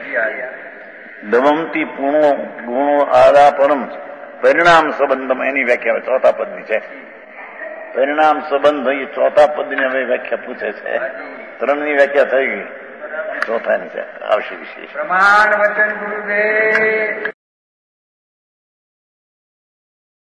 દમમતી પૂર્ણો ગુણો આદા પરમ પરિણામ સંબંધ એની વ્યાખ્યા ચોથા પદની છે. પરિણામ સંબંધ એ ચોથા પદની હવે વ્યાખ્યા પૂછે છે. ત્રણની વ્યાખ્યા થઈ ગઈ ચોથાની છે આવશે વિશેષ. પ્રમાણ વચન ગુરુદેવ